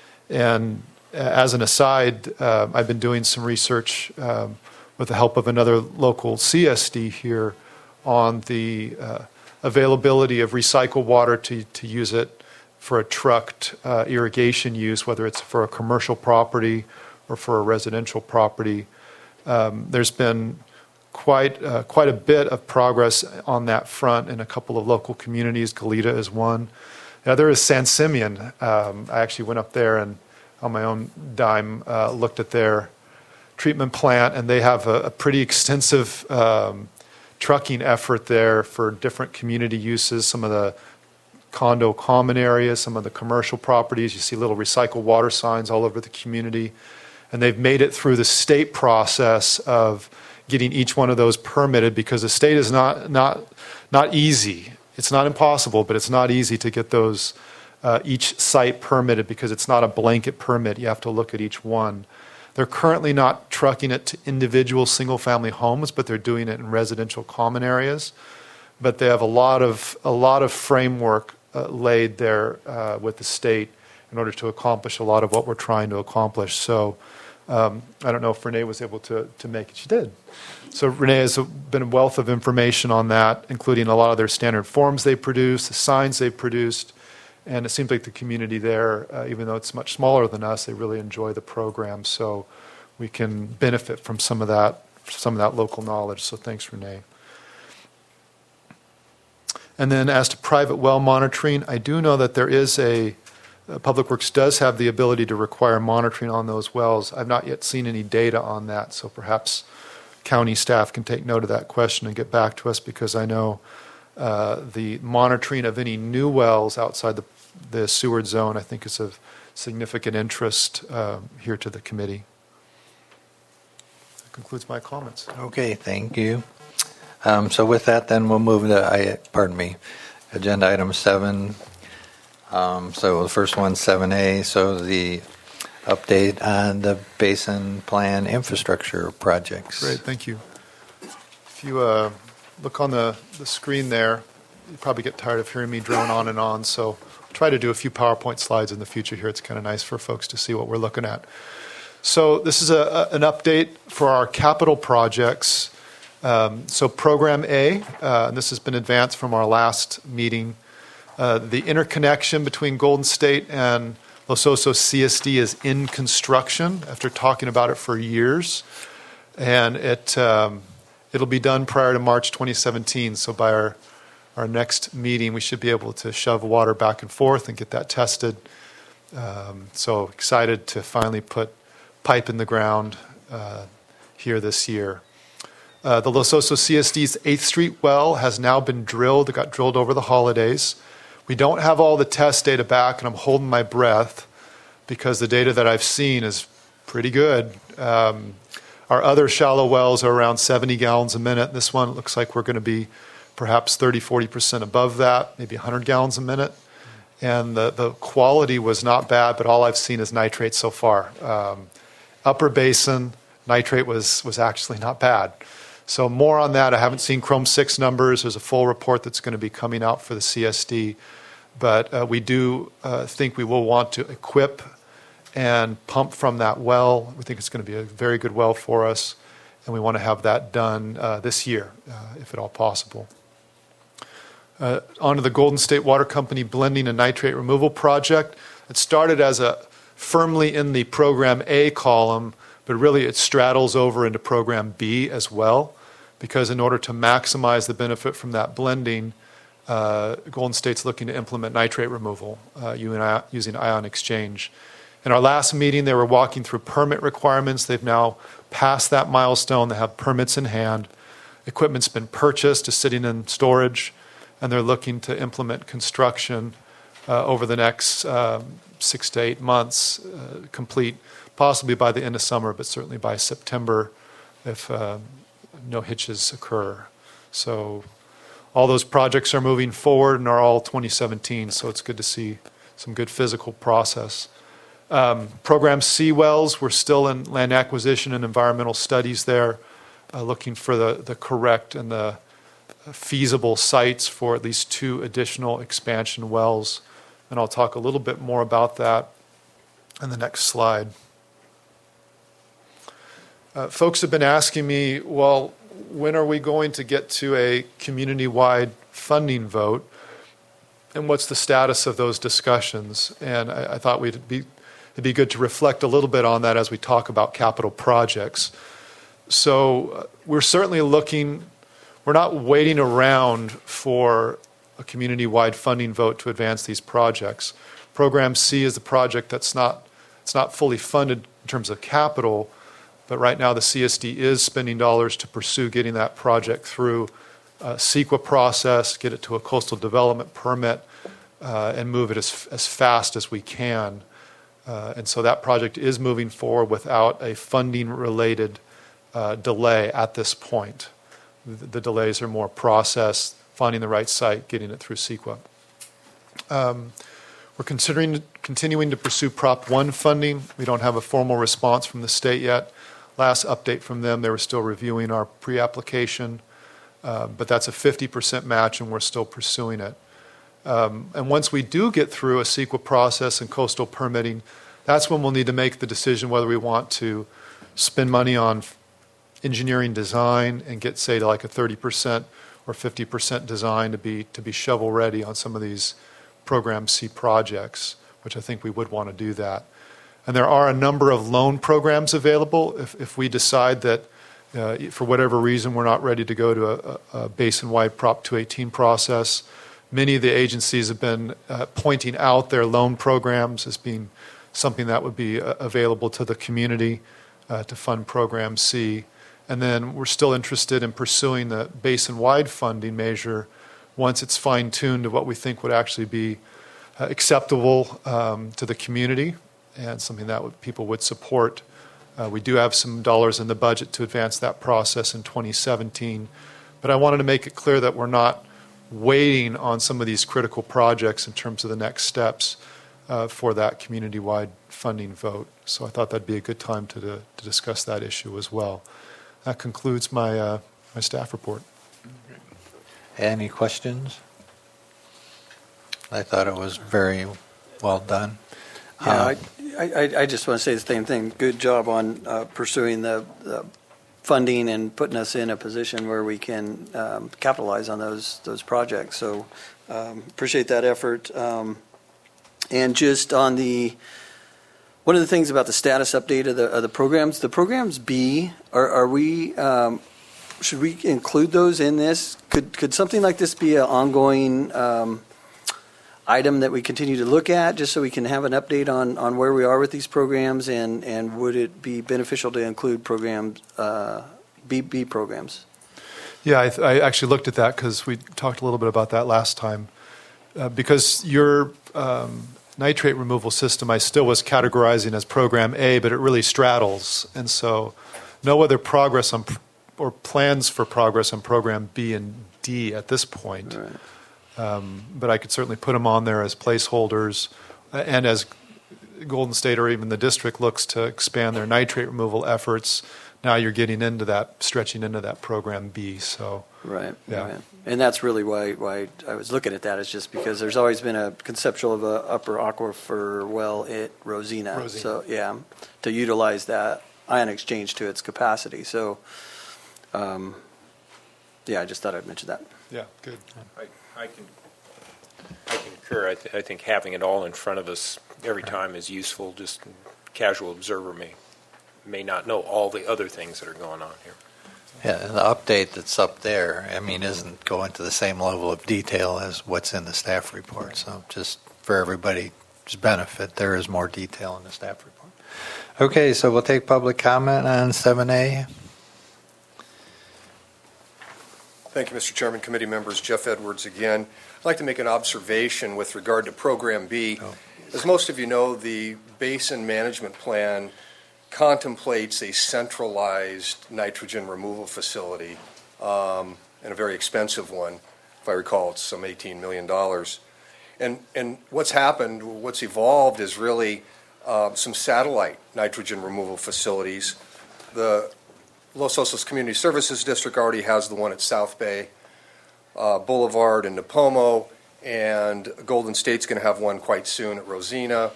and as an aside, uh, I've been doing some research um, with the help of another local C S D here on the uh, availability of recycled water to, to use it for a trucked uh, irrigation use, whether it's for a commercial property or for a residential property. Um, there's been quite uh, quite a bit of progress on that front in a couple of local communities. Goleta is one. The other is San Simeon. Um, I actually went up there and on my own dime uh, looked at their treatment plant, and they have a, a pretty extensive um, trucking effort there for different community uses, some of the condo common areas, some of the commercial properties. You see little recycled water signs all over the community. And they've made it through the state process of getting each one of those permitted, because the state is not not not easy. It's not impossible, but it's not easy to get those uh, each site permitted, because it's not a blanket permit. You have to look at each one. They're currently not trucking it to individual single-family homes, but they're doing it in residential common areas. But they have a lot of a lot of framework uh, laid there uh, with the state in order to accomplish a lot of what we're trying to accomplish. So um, I don't know if Renee was able to to make it. She did. So Renee has been a wealth of information on that, including a lot of their standard forms they produce, the signs they've produced. And it seems like the community there, uh, even though it's much smaller than us, they really enjoy the program. So we can benefit from some of that, some of that local knowledge. So thanks, Renee. And then as to private well monitoring, I do know that there is a, uh, Public Works does have the ability to require monitoring on those wells. I've not yet seen any data on that, so perhaps county staff can take note of that question and get back to us, because I know uh, the monitoring of any new wells outside the, the Seward zone, I think, is of significant interest uh, here to the committee. That concludes my comments. Okay, thank you. Um, so with that, then we'll move to, I, pardon me, agenda item seven. Um, so the first one, seven A, so the update on the basin plan infrastructure projects. Great, thank you. If you uh, look on the, the screen there, you probably get tired of hearing me drone on and on, so I'll try to do a few PowerPoint slides in the future here. It's kind of nice for folks to see what we're looking at. So this is a, a, an update for our capital projects. Um, so Program A, uh, and this has been advanced from our last meeting. Uh, the interconnection between Golden State and Los Osos C S D is in construction after talking about it for years. And it, um, it'll be done prior to March twenty seventeen. So by our, our next meeting, we should be able to shove water back and forth and get that tested. Um, so excited to finally put pipe in the ground uh, here this year. Uh, the Los Osos C S D's eighth Street well has now been drilled. It got drilled over the holidays. We don't have all the test data back, and I'm holding my breath because the data that I've seen is pretty good. Um, our other shallow wells are around seventy gallons a minute. This one, it looks like we're going to be perhaps thirty, forty percent above that, maybe one hundred gallons a minute. And the, the quality was not bad, but all I've seen is nitrate so far. Um, upper basin, nitrate was, was actually not bad. So more on that. I haven't seen Chrome six numbers. There's a full report that's going to be coming out for the C S D. But uh, we do uh, think we will want to equip and pump from that well. We think it's going to be a very good well for us, and we want to have that done uh, this year, uh, if at all possible. Uh, on to the Golden State Water Company blending and nitrate removal project. It started as a firmly in the Program A column, but really it straddles over into Program B as well. because in order to maximize the benefit from that blending, uh, Golden State's looking to implement nitrate removal uh, using ion exchange. In our last meeting, they were walking through permit requirements. They've now passed that milestone. They have permits in hand. Equipment's been purchased, is sitting in storage, and they're looking to implement construction uh, over the next um, six to eight months, uh, complete possibly by the end of summer, but certainly by September if uh, no hitches occur. So all those projects are moving forward and are all twenty seventeen, so it's good to see some good physical process. Um, Program C wells, we're still in land acquisition and environmental studies there, uh, looking for the, the correct and the feasible sites for at least two additional expansion wells. And I'll talk a little bit more about that in the next slide. Uh, folks have been asking me, well, when are we going to get to a community-wide funding vote? And what's the status of those discussions? And I, I thought we'd be it'd be good to reflect a little bit on that as we talk about capital projects. So uh, we're certainly looking, we're not waiting around for a community-wide funding vote to advance these projects. Program C is the project that's not, it's not fully funded in terms of capital, but right now the C S D is spending dollars to pursue getting that project through a CEQA process, get it to a coastal development permit, uh, and move it as, as fast as we can. Uh, and so that project is moving forward without a funding-related uh, delay at this point. The, the delays are more process, finding the right site, getting it through CEQA. Um, we're considering continuing to pursue Prop one funding. We don't have a formal response from the state yet. Last update from them, they were still reviewing our pre-application, uh, but that's a fifty percent match, and we're still pursuing it. Um, and once we do get through a CEQA process and coastal permitting, that's when we'll need to make the decision whether we want to spend money on engineering design and get, say, to like a thirty percent or fifty percent design to be to be shovel ready on some of these Program C projects, which I think we would want to do that. And there are a number of loan programs available if, if we decide that uh, for whatever reason we're not ready to go to a, a basin-wide Prop two eighteen process. Many of the agencies have been uh, pointing out their loan programs as being something that would be uh, available to the community uh, to fund Program C. And then we're still interested in pursuing the basin-wide funding measure once it's fine-tuned to what we think would actually be uh, acceptable um, to the community and something that would, people would support. Uh, we do have some dollars in the budget to advance that process in twenty seventeen. But I wanted to make it clear that we're not waiting on some of these critical projects in terms of the next steps uh, for that community-wide funding vote. So I thought that'd be a good time to, to, to discuss that issue as well. That concludes my, uh, my staff report. Any questions? I thought it was very well done. Yeah, Uh, I, I, I just want to say the same thing. Good job on uh, pursuing the, the funding and putting us in a position where we can um, capitalize on those those projects. So um, appreciate that effort. Um, and just on the one of the things about the status update of the of the programs, the programs B, are, are we um, should we include those in this? Could could something like this be an ongoing um, item that we continue to look at, just so we can have an update on, on where we are with these programs, and, and would it be beneficial to include programs, uh, B B programs? Yeah, I, th- I actually looked at that because we talked a little bit about that last time. Uh, because your um, nitrate removal system, I still was categorizing as Program A, but it really straddles. And so no other progress on, or plans for progress on Program B and D at this point. Right. Um, but I could certainly put them on there as placeholders, uh, and as Golden State or even the district looks to expand their nitrate removal efforts, now you're getting into that, stretching into that Program B. So Right, yeah. right. And that's really why why I was looking at that, is just because there's always been a conceptual of a upper aquifer well at Rosina. Rosina. So, yeah, to utilize that ion exchange to its capacity. So, um, yeah, I just thought I'd mention that. Yeah, good. I, I can I concur. I, th- I think having it all in front of us every time is useful. Just casual observer may may not know all the other things that are going on here. Yeah, and the update that's up there, I mean, isn't going to the same level of detail as what's in the staff report. So just for everybody's benefit, there is more detail in the staff report. Okay, so we'll take public comment on seven A. Thank you, Mister Chairman, committee members. Jeff Edwards again. I'd like to make an observation with regard to Program B. Oh. As most of you know, the Basin Management Plan contemplates a centralized nitrogen removal facility, um, and a very expensive one. If I recall, it's some eighteen million dollars. And, and what's happened, what's evolved is really uh, some satellite nitrogen removal facilities. The Los Osos Community Services District already has the one at South Bay uh, Boulevard in Napomo, and Golden State's going to have one quite soon at Rosina.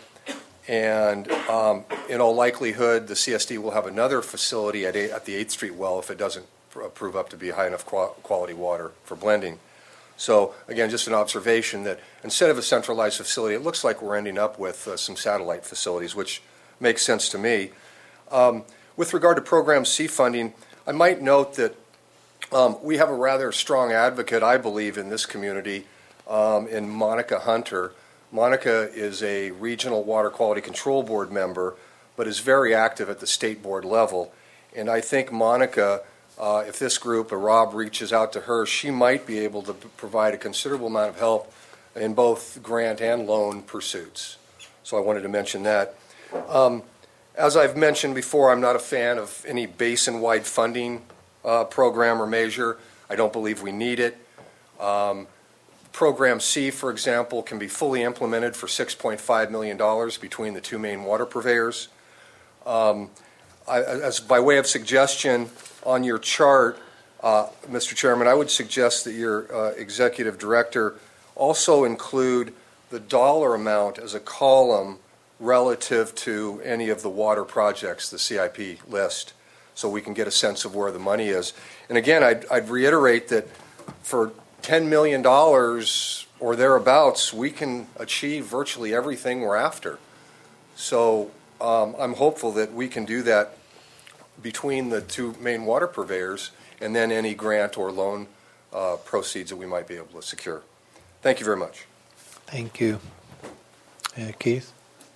And um, in all likelihood, the C S D will have another facility at, eight, at the eighth Street well if it doesn't pr- prove up to be high enough qual- quality water for blending. So, again, just an observation that instead of a centralized facility, it looks like we're ending up with uh, some satellite facilities, which makes sense to me. Um, with regard to Program C funding, I might note that um, we have a rather strong advocate, I believe, in this community, um, in Monica Hunter. Monica is a Regional Water Quality Control Board member, but is very active at the state board level. And I think Monica, uh, if this group, or Rob, reaches out to her, she might be able to p- provide a considerable amount of help in both grant and loan pursuits. So I wanted to mention that. Um, as I've mentioned before, I'm not a fan of any basin-wide funding uh, program or measure. I don't believe we need it. Um, Program C, for example, can be fully implemented for six point five million dollars between the two main water purveyors. Um, I, as by way of suggestion, on your chart, uh, Mister Chairman, I would suggest that your uh, executive director also include the dollar amount as a column relative to any of the water projects, the C I P list, so we can get a sense of where the money is. And again, I'd, I'd reiterate that for ten million dollars or thereabouts, we can achieve virtually everything we're after. So um, I'm hopeful that we can do that between the two main water purveyors and then any grant or loan uh, proceeds that we might be able to secure. Thank you very much. Thank you. Uh, Keith?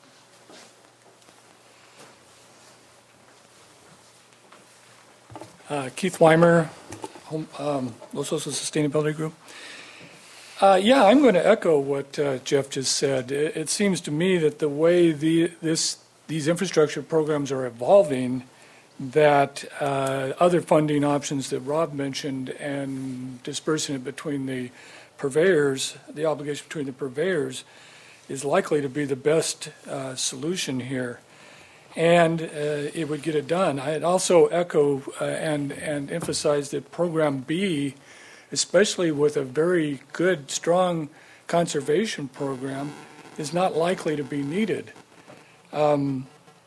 Uh, Keith Weimer, home, um, Los Osos Sustainability Group. Uh, yeah, I'm going to echo what uh, Jeff just said. It, it seems to me that the way the, this, these infrastructure programs are evolving, that uh, other funding options that Rob mentioned and dispersing it between the purveyors, the obligation between the purveyors, is likely to be the best uh, solution here. And uh, it would get it done. I'd also echo uh, and, and emphasize that Program B, especially with a very good, strong conservation program, is not likely to be needed. Um,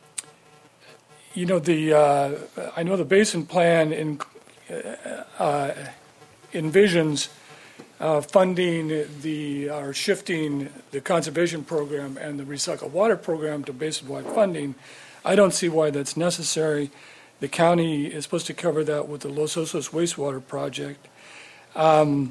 you know, the uh, I know the Basin Plan in, uh, envisions uh, funding the or shifting the conservation program and the recycled water program to basin-wide funding. I don't see why that's necessary. The county is supposed to cover that with the Los Osos wastewater project. Um,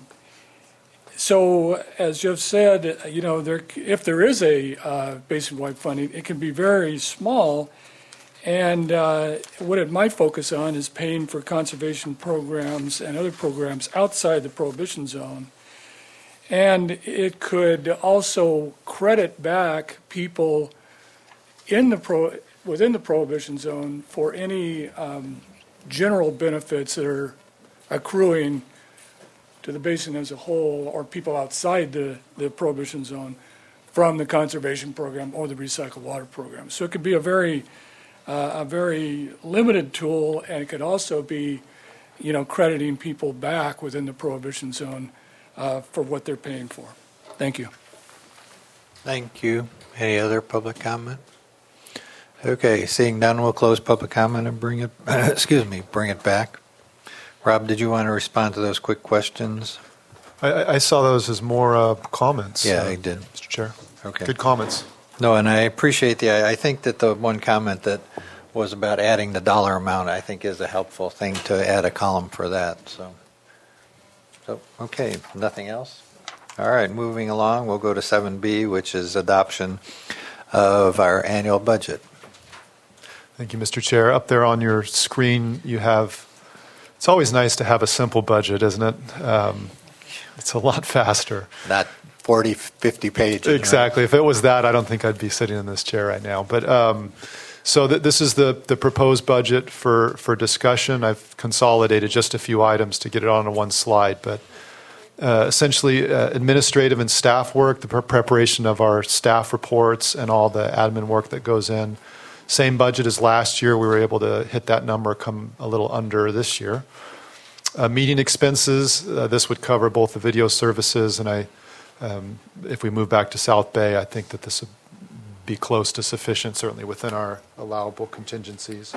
so, as Jeff said, you know, there, if there is a uh, basin-wide funding, it can be very small, and uh, what it might focus on is paying for conservation programs and other programs outside the prohibition zone. And it could also credit back people in the pro. within the prohibition zone for any um, general benefits that are accruing to the basin as a whole or people outside the, the prohibition zone from the conservation program or the recycled water program. So it could be a very uh, a very limited tool, and it could also be, you know, crediting people back within the prohibition zone uh, for what they're paying for. Thank you. Thank you. Any other public comment? Okay, seeing none, we'll close public comment and bring it, excuse me, bring it back. Rob, did you want to respond to those quick questions? I, I saw those as more uh, comments. Yeah, uh, I did. Mister Chair. Okay. Good comments. No, and I appreciate the, I think that the one comment that was about adding the dollar amount, I think is a helpful thing to add a column for that. So, so okay, nothing else? All right, moving along, we'll go to seven B, which is adoption of our annual budget. Thank you, Mister Chair. Up there on your screen, you have, it's always nice to have a simple budget, isn't it? Um, it's a lot faster. Not forty, fifty pages. Exactly. Right? If it was that, I don't think I'd be sitting in this chair right now. But um, so th- this is the, the proposed budget for, for discussion. I've consolidated just a few items to get it onto one slide, but Uh, essentially uh, administrative and staff work, the pre- preparation of our staff reports and all the admin work that goes in. Same budget as last year. We were able to hit that number, come a little under this year. Uh, meeting expenses, uh, this would cover both the video services and I, um, if we move back to South Bay, I think that this would be close to sufficient, certainly within our allowable contingencies.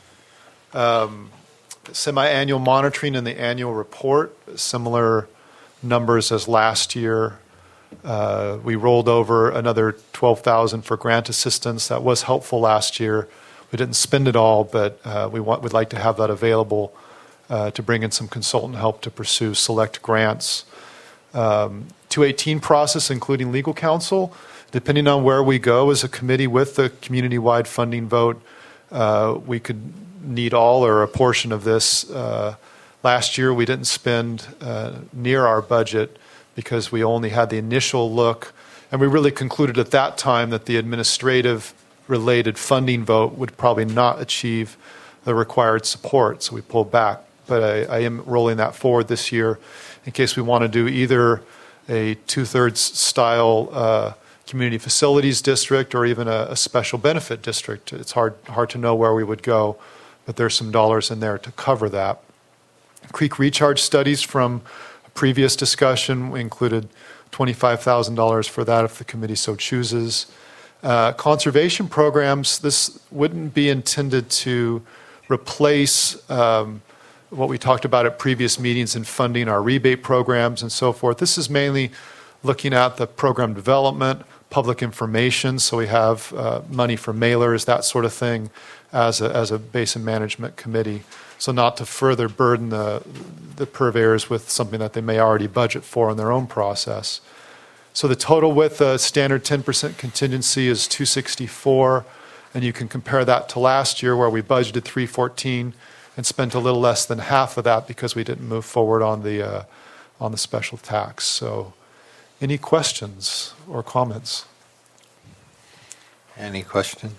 Um, semi-annual monitoring and the annual report, similar numbers as last year. Uh, we rolled over another twelve thousand dollars for grant assistance. That was helpful last year. We didn't spend it all, but uh, we want, would like to have that available uh, to bring in some consultant help to pursue select grants. Um, two eighteen process, including legal counsel. Depending on where we go as a committee with the community-wide funding vote, uh, we could need all or a portion of this. Uh, Last year, we didn't spend uh, near our budget because we only had the initial look, and we really concluded at that time that the administrative-related funding vote would probably not achieve the required support, so we pulled back. But I, I am rolling that forward this year in case we want to do either a two-thirds style uh, community facilities district or even a, a special benefit district. It's hard, hard to know where we would go, but there's some dollars in there to cover that. Creek recharge studies from a previous discussion, we included twenty-five thousand dollars for that if the committee so chooses. Uh, conservation programs, this wouldn't be intended to replace um, what we talked about at previous meetings in funding our rebate programs and so forth. This is mainly looking at the program development, public information, so we have uh, money for mailers, that sort of thing, as a, as a basin management committee. So not to further burden the, the purveyors with something that they may already budget for in their own process. So the total with a standard ten percent contingency is two sixty-four, and you can compare that to last year where we budgeted three fourteen and spent a little less than half of that because we didn't move forward on the uh, on the special tax. So any questions or comments? Any questions?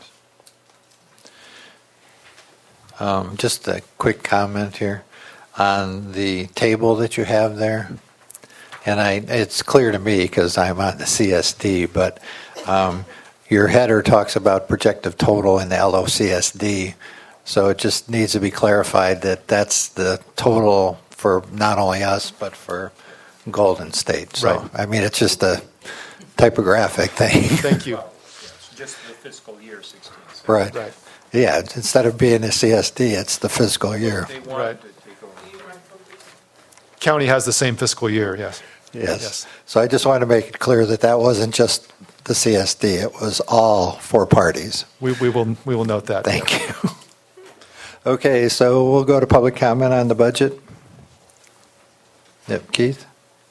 Um, just a quick comment here on the table that you have there. And I, it's clear to me because I'm on the C S D, but um, your header talks about projected total in the L O C S D. So it just needs to be clarified that that's the total for not only us, but for Golden State. So, right. I mean, it's just a typographic thing. Thank you. Just the fiscal year sixteen. Right. Right. Yeah, instead of being a C S D, it's the fiscal year. They Right. wanted to take over. County has the same fiscal year, yes. Yes. Yes. So I just wanted to make it clear that that wasn't just the C S D, it was all four parties. We, we will we will note that. Thank you. Okay, so we'll go to public comment on the budget. Yep, Keith?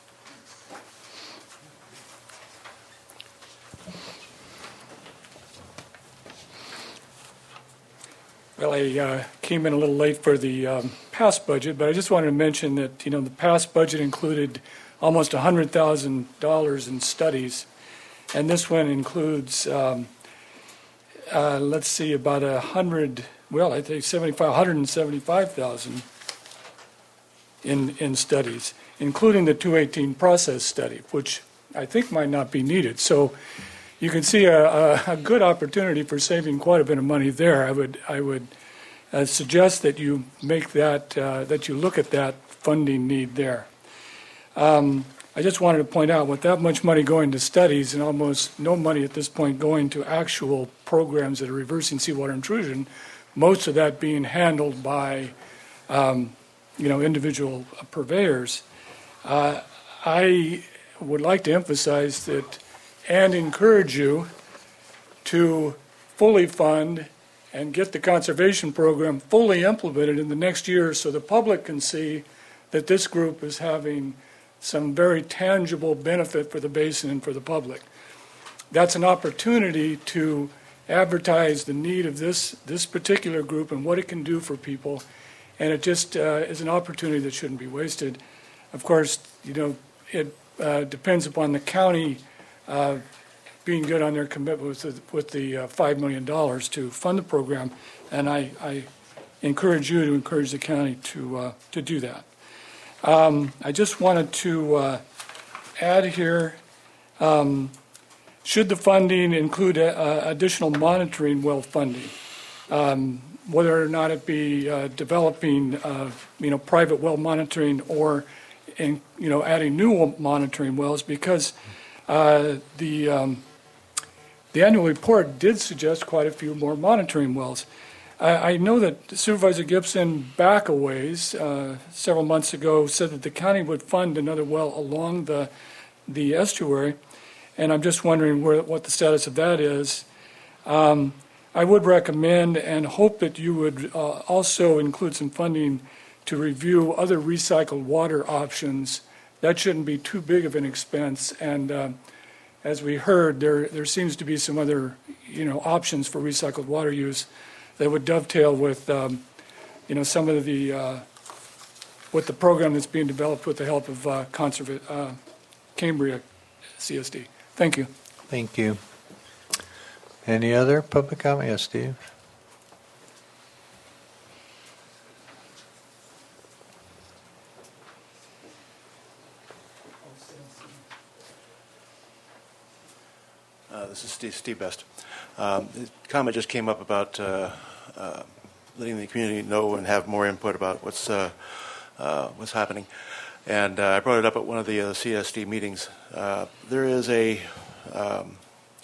Well, I uh, came in a little late for the um, past budget, but I just wanted to mention that, you know, the past budget included almost one hundred thousand dollars in studies, and this one includes, um, uh, let's see, about a hundred, well, I think seventy-five, one hundred seventy-five thousand in in studies, including the two eighteen process study, which I think might not be needed. So you can see a, a, a good opportunity for saving quite a bit of money there. I would I would uh, suggest that you make that uh, that you look at that funding need there. Um, I just wanted to point out, with that much money going to studies and almost no money at this point going to actual programs that are reversing seawater intrusion, most of that being handled by um, you know individual purveyors. Uh, I would like to emphasize that and encourage you to fully fund and get the conservation program fully implemented in the next year so the public can see that this group is having some very tangible benefit for the basin and for the public. That's an opportunity to advertise the need of this, this particular group and what it can do for people, and it just uh, is an opportunity that shouldn't be wasted. Of course, you know, it uh, depends upon the county uh, being good on their commitment with the, with the uh, five million dollars to fund the program, and I, I encourage you to encourage the county to uh, to do that. Um, I just wanted to uh, add here, um, should the funding include uh, additional monitoring well funding, um, whether or not it be uh, developing, uh, you know, private well monitoring or, in, you know, adding new monitoring wells, because uh, the um, The annual report did suggest quite a few more monitoring wells. I, I know that Supervisor Gibson back a ways, uh, several months ago, said that the county would fund another well along the the estuary, and I'm just wondering where, what the status of that is. Um, I would recommend and hope that you would uh, also include some funding to review other recycled water options. That shouldn't be too big of an expense, and uh, as we heard, there there seems to be some other, you know, options for recycled water use that would dovetail with, um, you know, some of the uh, with the program that's being developed with the help of uh, Conserva- uh, Cambria C S D. Thank you. Thank you. Any other public comment? Yes, Steve. Uh, this is Steve, Steve Best. Um, the comment just came up about uh, uh, letting the community know and have more input about what's uh, uh, what's happening. And uh, I brought it up at one of the uh, C S D meetings. Uh, there is a um,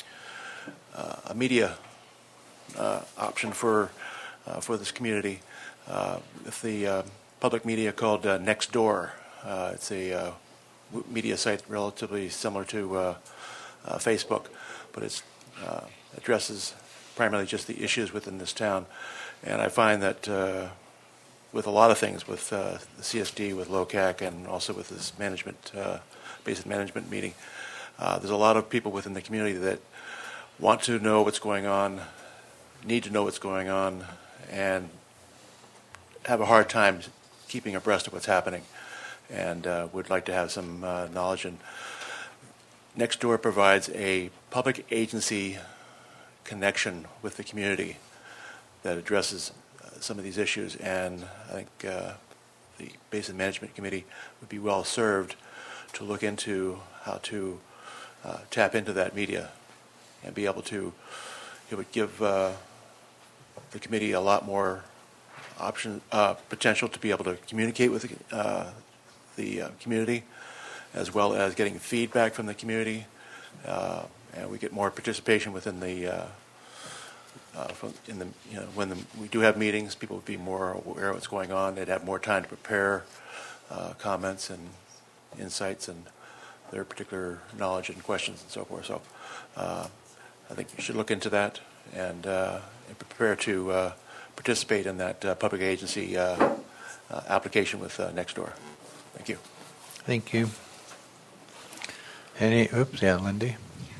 uh, a media uh, option for uh, for this community. Uh, with the uh, public media called uh, Nextdoor. Uh, it's a uh, media site relatively similar to uh, uh, Facebook, but it uh, addresses primarily just the issues within this town. And I find that uh, with a lot of things, with uh, the C S D, with LOCAC, and also with this management, uh, basin management meeting, uh, there's a lot of people within the community that want to know what's going on, need to know what's going on, and have a hard time keeping abreast of what's happening, and uh, would like to have some uh, knowledge. And Nextdoor provides a public agency connection with the community that addresses uh, some of these issues, and I think uh, the Basin Management Committee would be well served to look into how to uh, tap into that media and be able to, it would give uh, the committee a lot more option, uh, potential to be able to communicate with uh, the uh, community, as well as getting feedback from the community, uh, and we get more participation within the. Uh, uh, from in the you know when the, we do have meetings, people would be more aware of what's going on. They'd have more time to prepare uh, comments and insights and their particular knowledge and questions and so forth. So, uh, I think you should look into that and, uh, and prepare to. Uh, participate in that uh, public agency uh, uh, application with uh, Nextdoor. Thank you. Thank you. Any, oops, yeah, Lindy.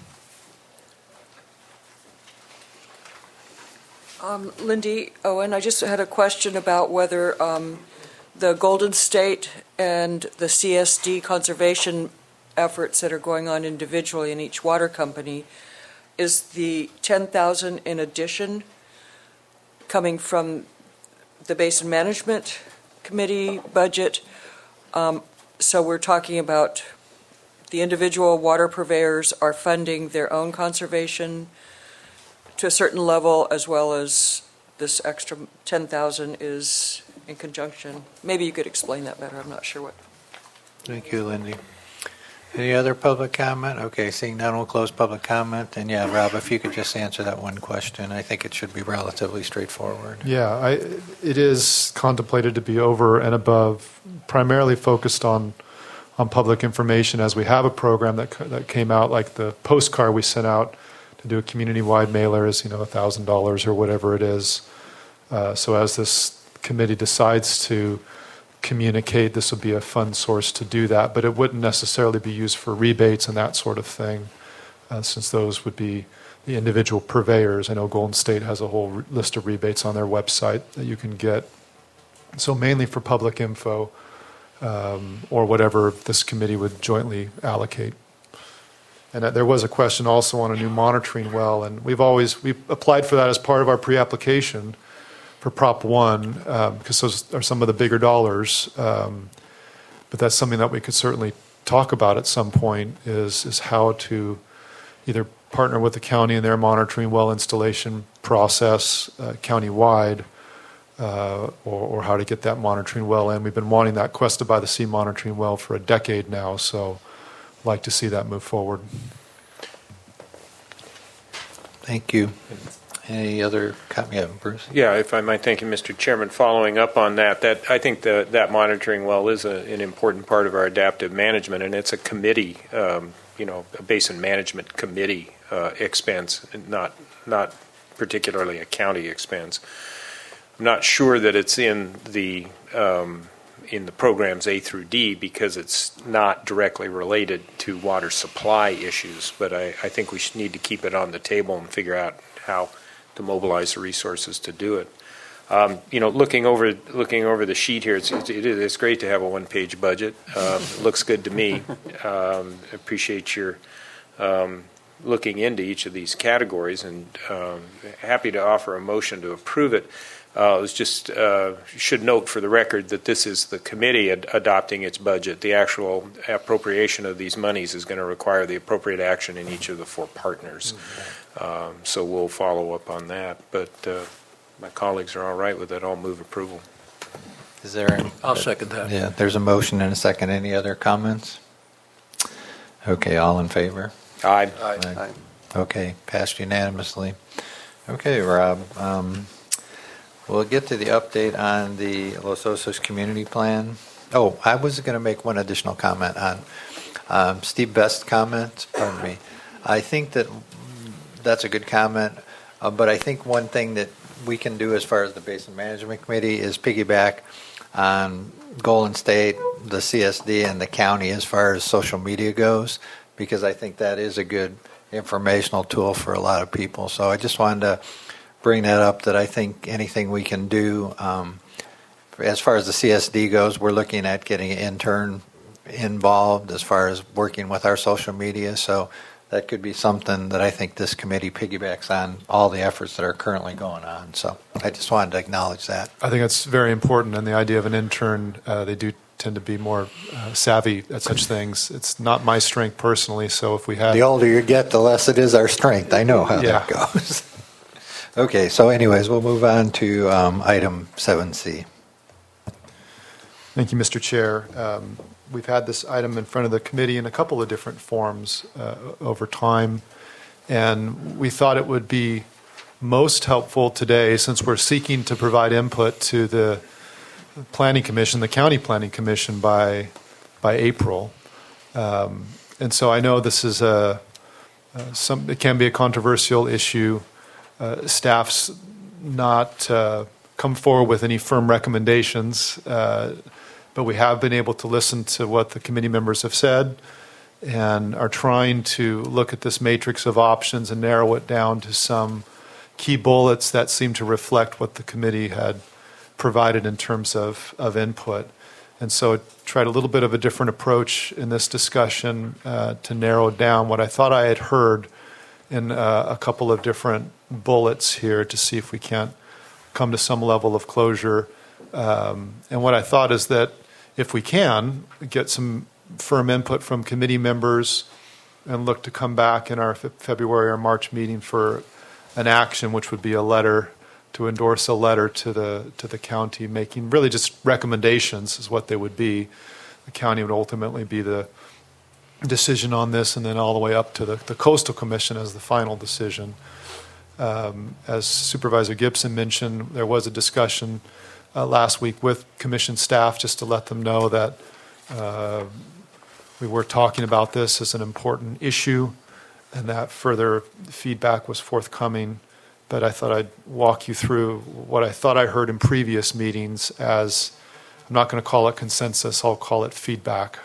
Um, Lindy Owen, I just had a question about whether um, the Golden State and the C S D conservation efforts that are going on individually in each water company, is the ten thousand in addition coming from the Basin Management Committee budget? Um, so we're talking about the individual water purveyors are funding their own conservation to a certain level, as well as this extra ten thousand is in conjunction. Maybe you could explain that better. I'm not sure what. Thank you, Lindy. Any other public comment? Okay, seeing none, we'll close public comment. And yeah, Rob, if you could just answer that one question, I think it should be relatively straightforward. Yeah, I, it is contemplated to be over and above, primarily focused on on public information, as we have a program that that came out, like the postcard we sent out To do a community-wide mailer is, you know, one thousand dollars or whatever it is. Uh, so as this committee decides to communicate, this will be a fund source to do that, but it wouldn't necessarily be used for rebates and that sort of thing, uh, since those would be the individual purveyors. I know Golden State has a whole re- list of rebates on their website that you can get. So mainly for public info, um, or whatever this committee would jointly allocate. And uh, there was a question also on a new monitoring well, and we've always we've applied for that as part of our pre-application for Prop One, um, because those are some of the bigger dollars. Um, but that's something that we could certainly talk about at some point. Is is how to either partner with the county in their monitoring well installation process uh, county-wide, uh, or, or how to get that monitoring well in. We've been wanting that Cuesta by the Sea monitoring well for a decade now, so I'd like to see that move forward. Thank you. Any other comment? Yeah, Bruce? Yeah, if I might, thank you, Mister Chairman. Following up on that, that I think the, that monitoring well is a, an important part of our adaptive management, and it's a committee, um, you know, a basin management committee uh, expense, not not particularly a county expense. I'm not sure that it's in the um, in the programs A through D because it's not directly related to water supply issues, but I, I think we should need to keep it on the table and figure out how to mobilize the resources to do it. Um, you know, looking over looking over the sheet here, it's it, it's great to have a one-page budget. Um, it looks good to me. Um, appreciate your um, looking into each of these categories, and um, happy to offer a motion to approve it. Uh, it was just uh, should note for the record that this is the committee ad- adopting its budget. The actual appropriation of these monies is going to require the appropriate action in each of the four partners. Mm-hmm. Um, so we'll follow up on that. But uh, my colleagues are all right with it. I'll move approval. Is there? Any, I'll second that. Yeah, there's a motion and a second. Any other comments? Okay, all in favor? Aye. Aye. Aye. Okay, passed unanimously. Okay, Rob. Um, we'll get to the update on the Los Osos community plan. Oh, I was going to make one additional comment on um, Steve Best's comment. Pardon me. I think that that's a good comment, uh, but I think one thing that we can do as far as the Basin Management Committee is piggyback on Golden State, the C S D, and the county as far as social media goes, because I think that is a good informational tool for a lot of people. So I just wanted to bring that up, that I think anything we can do, um, as far as the C S D goes, we're looking at getting an intern involved as far as working with our social media. So that could be something that I think this committee piggybacks on all the efforts that are currently going on. So I just wanted to acknowledge that. I think that's very important, and the idea of an intern, uh, they do tend to be more uh, savvy at such things. It's not my strength personally, so if we had... The older you get, the less it is our strength. I know how yeah. that goes. Okay, so anyways, we'll move on to um, item seven C. Thank you, Mister Chair. Um, we've had this item in front of the committee in a couple of different forms uh, over time, and we thought it would be most helpful today, since we're seeking to provide input to the Planning Commission, the County Planning Commission, by by April. Um, and so I know this is a uh, some it can be a controversial issue. Uh, staff's not uh, come forward with any firm recommendations, uh, but we have been able to listen to what the committee members have said and are trying to look at this matrix of options and narrow it down to some key bullets that seem to reflect what the committee had provided in terms of, of input. And so I tried a little bit of a different approach in this discussion uh, to narrow down what I thought I had heard in uh, a couple of different bullets here to see if we can't come to some level of closure. Um, and what I thought is that if we can get some firm input from committee members and look to come back in our fe- February or March meeting for an action, which would be a letter to endorse a letter to the to the county, making really just recommendations is what they would be. The county would ultimately be the decision on this, and then all the way up to the, the Coastal Commission as the final decision. Um, as Supervisor Gibson mentioned, there was a discussion uh, last week with Commission staff just to let them know that uh, we were talking about this as an important issue, and that further feedback was forthcoming. But I thought I'd walk you through what I thought I heard in previous meetings as, I'm not going to call it consensus, I'll call it feedback.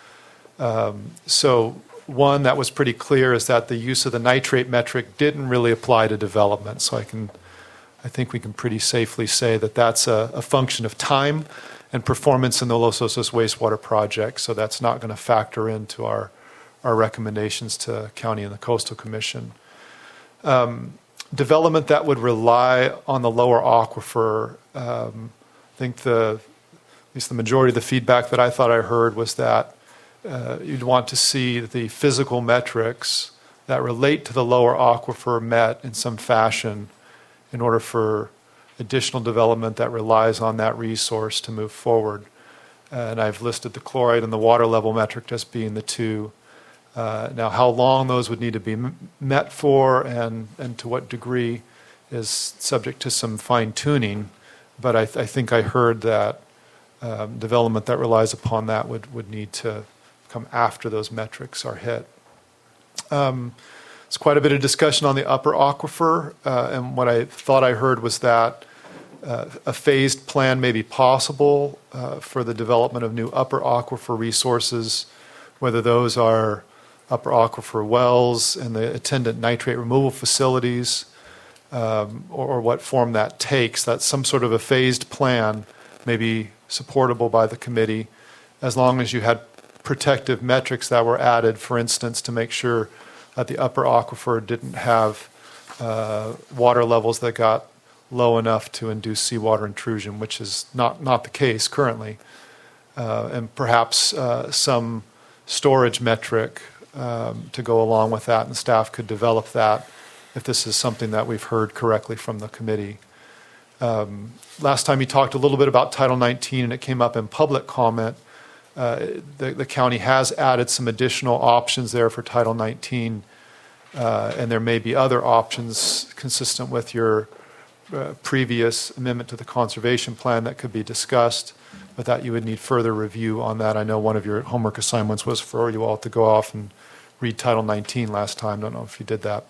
Um, so one that was pretty clear is that the use of the nitrate metric didn't really apply to development. So I can, I think we can pretty safely say that that's a, a function of time and performance in the Los Osos wastewater project. So that's not going to factor into our, our recommendations to county and the Coastal Commission. Um, Development that would rely on the lower aquifer, um, I think the, at least the majority of the feedback that I thought I heard was that uh, you'd want to see the physical metrics that relate to the lower aquifer met in some fashion in order for additional development that relies on that resource to move forward. Uh, and I've listed the chloride and the water level metric as being the two. Uh, now, how long those would need to be m- met for and, and to what degree is subject to some fine-tuning, but I, th- I think I heard that um, development that relies upon that would, would need to come after those metrics are hit. Um, there's quite a bit of discussion on the upper aquifer, uh, and what I thought I heard was that uh, a phased plan may be possible uh, for the development of new upper aquifer resources, whether those are upper aquifer wells and the attendant nitrate removal facilities, um, or, or what form that takes, that some sort of a phased plan may be supportable by the committee, as long as you had protective metrics that were added, for instance, to make sure that the upper aquifer didn't have uh, water levels that got low enough to induce seawater intrusion, which is not, not the case currently. Uh, and perhaps uh, some storage metric Um, to go along with that, and staff could develop that if this is something that we've heard correctly from the committee. Um, last time you talked a little bit about Title nineteen, and it came up in public comment. Uh, the, the county has added some additional options there for Title nineteen, uh, and there may be other options consistent with your uh, previous amendment to the conservation plan that could be discussed. But that you would need further review on that. I know one of your homework assignments was for you all to go off and read Title nineteen last time. Don't know if you did that.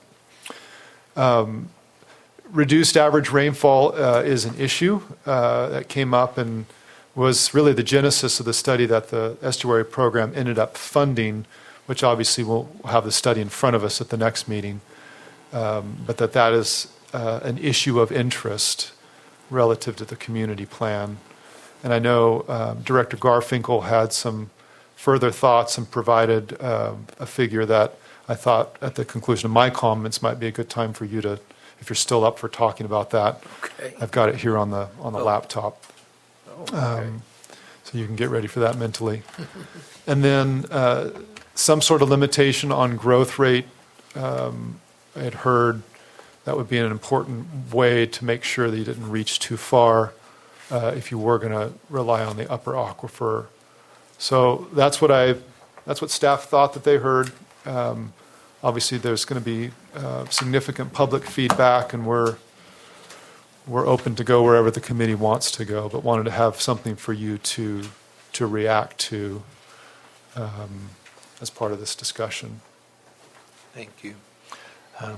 Um, reduced average rainfall uh, is an issue uh, that came up and was really the genesis of the study that the estuary program ended up funding, which obviously we'll have the study in front of us at the next meeting. Um, but that that is uh, an issue of interest relative to the community plan. And I know um, Director Garfinkel had some further thoughts and provided um, a figure that I thought at the conclusion of my comments might be a good time for you to, if you're still up for talking about that. Okay. I've got it here on the on the Oh. laptop. Oh, okay. Um, so you can get ready for that mentally. And then uh, some sort of limitation on growth rate. Um, I had heard that would be an important way to make sure that you didn't reach too far uh, if you were going to rely on the upper aquifer. So that's what I, that's what staff thought that they heard. Um, obviously, there's going to be uh, significant public feedback, and we're we're open to go wherever the committee wants to go, but wanted to have something for you to to react to um, as part of this discussion. Thank you. Um,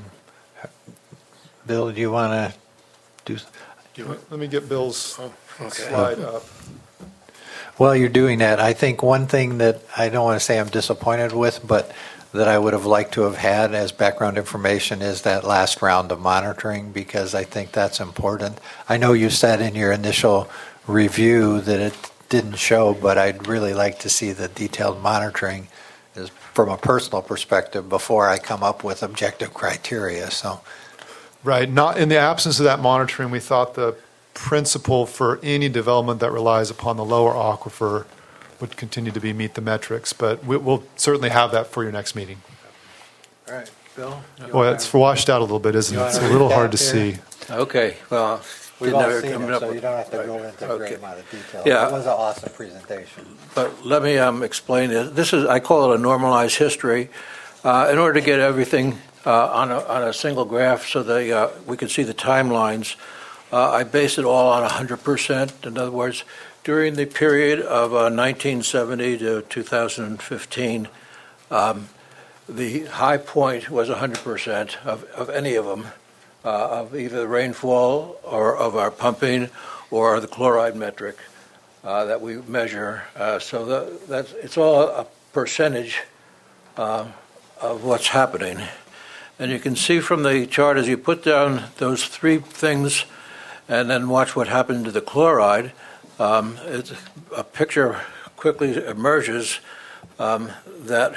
Bill, do you want to do? do Let me get Bill's oh, okay. slide up. While you're doing that, I think one thing that I don't want to say I'm disappointed with, but that I would have liked to have had as background information is that last round of monitoring, because I think that's important. I know you said in your initial review that it didn't show, but I'd really like to see the detailed monitoring is from a personal perspective before I come up with objective criteria. So, right. Not in the absence of that monitoring, we thought the principle for any development that relies upon the lower aquifer would continue to be meet the metrics, but we, we'll certainly have that for your next meeting. all right, Bill. Well, it's washed out a little bit, isn't it? It's a little hard to see. Okay, well, We've didn't all ever seen come it, up so with- you don't have to go into a Okay. great amount of detail. Yeah. It was an awesome presentation. But let me um, explain it. This is, I call it a normalized history. Uh, in order to get everything uh, on, a, on a single graph so that uh, we can see the timelines, uh, I base it all on one hundred percent. In other words, during the period of uh, nineteen seventy to two thousand fifteen, um, the high point was one hundred percent of, of any of them, uh, of either the rainfall or of our pumping or the chloride metric uh, that we measure. Uh, so that, that's, it's all a percentage uh, of what's happening. And you can see from the chart, as you put down those three things and then watch what happened to the chloride, um, it's, a picture quickly emerges um, that,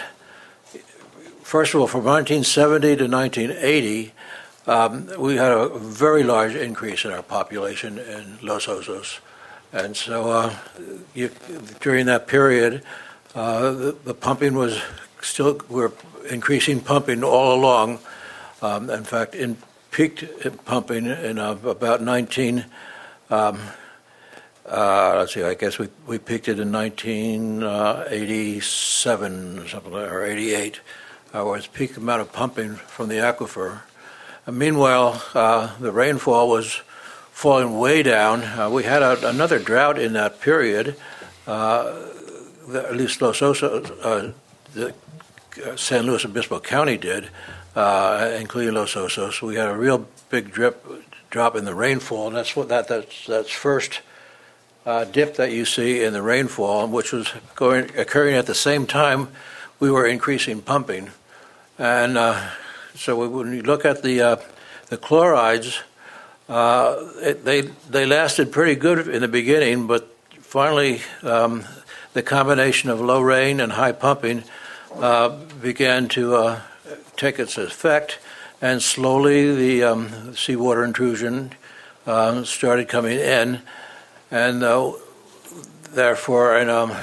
first of all, from nineteen seventy to nineteen eighty, um, we had a very large increase in our population in Los Osos. And so uh, you, during that period, uh, the, the pumping was still, we're increasing pumping all along. Um, in fact, in peaked pumping in uh, about nineteen, um, uh, let's see, I guess we, we peaked it in nineteen eighty-seven or something, like, or eighty-eight, uh, was peak amount of pumping from the aquifer. And meanwhile, uh, the rainfall was falling way down. Uh, we had a, another drought in that period, uh, the, at least Los Osos, uh, the, uh, San Luis Obispo County did, uh, including Los Osos. We had a real big drip drop in the rainfall, and that's what that that's that's first uh, dip that you see in the rainfall, which was going occurring at the same time we were increasing pumping, and uh, so we, when you look at the uh, the chlorides. Uh, it, they they lasted pretty good in the beginning, but finally um, the combination of low rain and high pumping uh, began to uh, take its effect, and slowly the um, seawater intrusion uh, started coming in, and uh, therefore, and, um,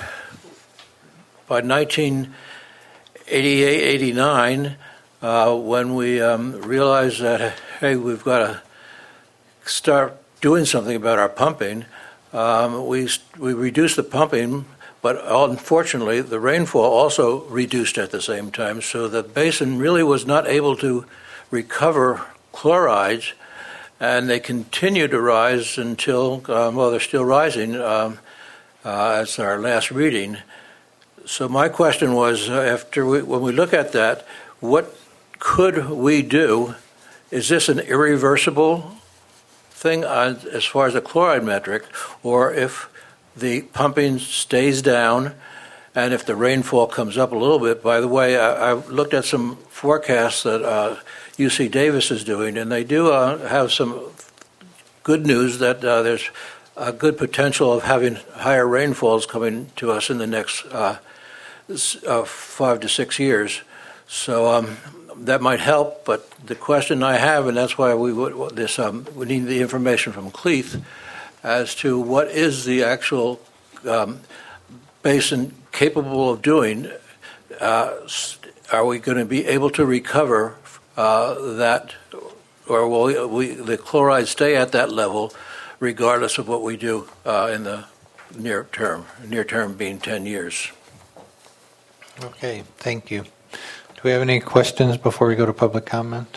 by nineteen eighty-eight, eighty-nine, uh, when we um, realized that, hey, we've got to start doing something about our pumping, um, we we reduced the pumping, but unfortunately the rainfall also reduced at the same time, so the basin really was not able to recover chlorides, and they continue to rise until, um, well, they're still rising um, uh, as our last reading. So my question was, uh, after we, when we look at that, what could we do? Is this an irreversible thing on, as far as the chloride metric, or if the pumping stays down and if the rainfall comes up a little bit? By the way, I, I looked at some forecasts that uh, U C Davis is doing, and they do uh, have some good news that uh, there's a good potential of having higher rainfalls coming to us in the next uh, uh, five to six years. So um, that might help, but the question I have, and that's why we would this um, we need the information from Cleeth as to what is the actual um, basin capable of doing. Uh, are we going to be able to recover uh, that, or will we, we, the chloride stay at that level regardless of what we do uh, in the near term, near term being ten years? Okay, thank you. Do we have any questions before we go to public comment?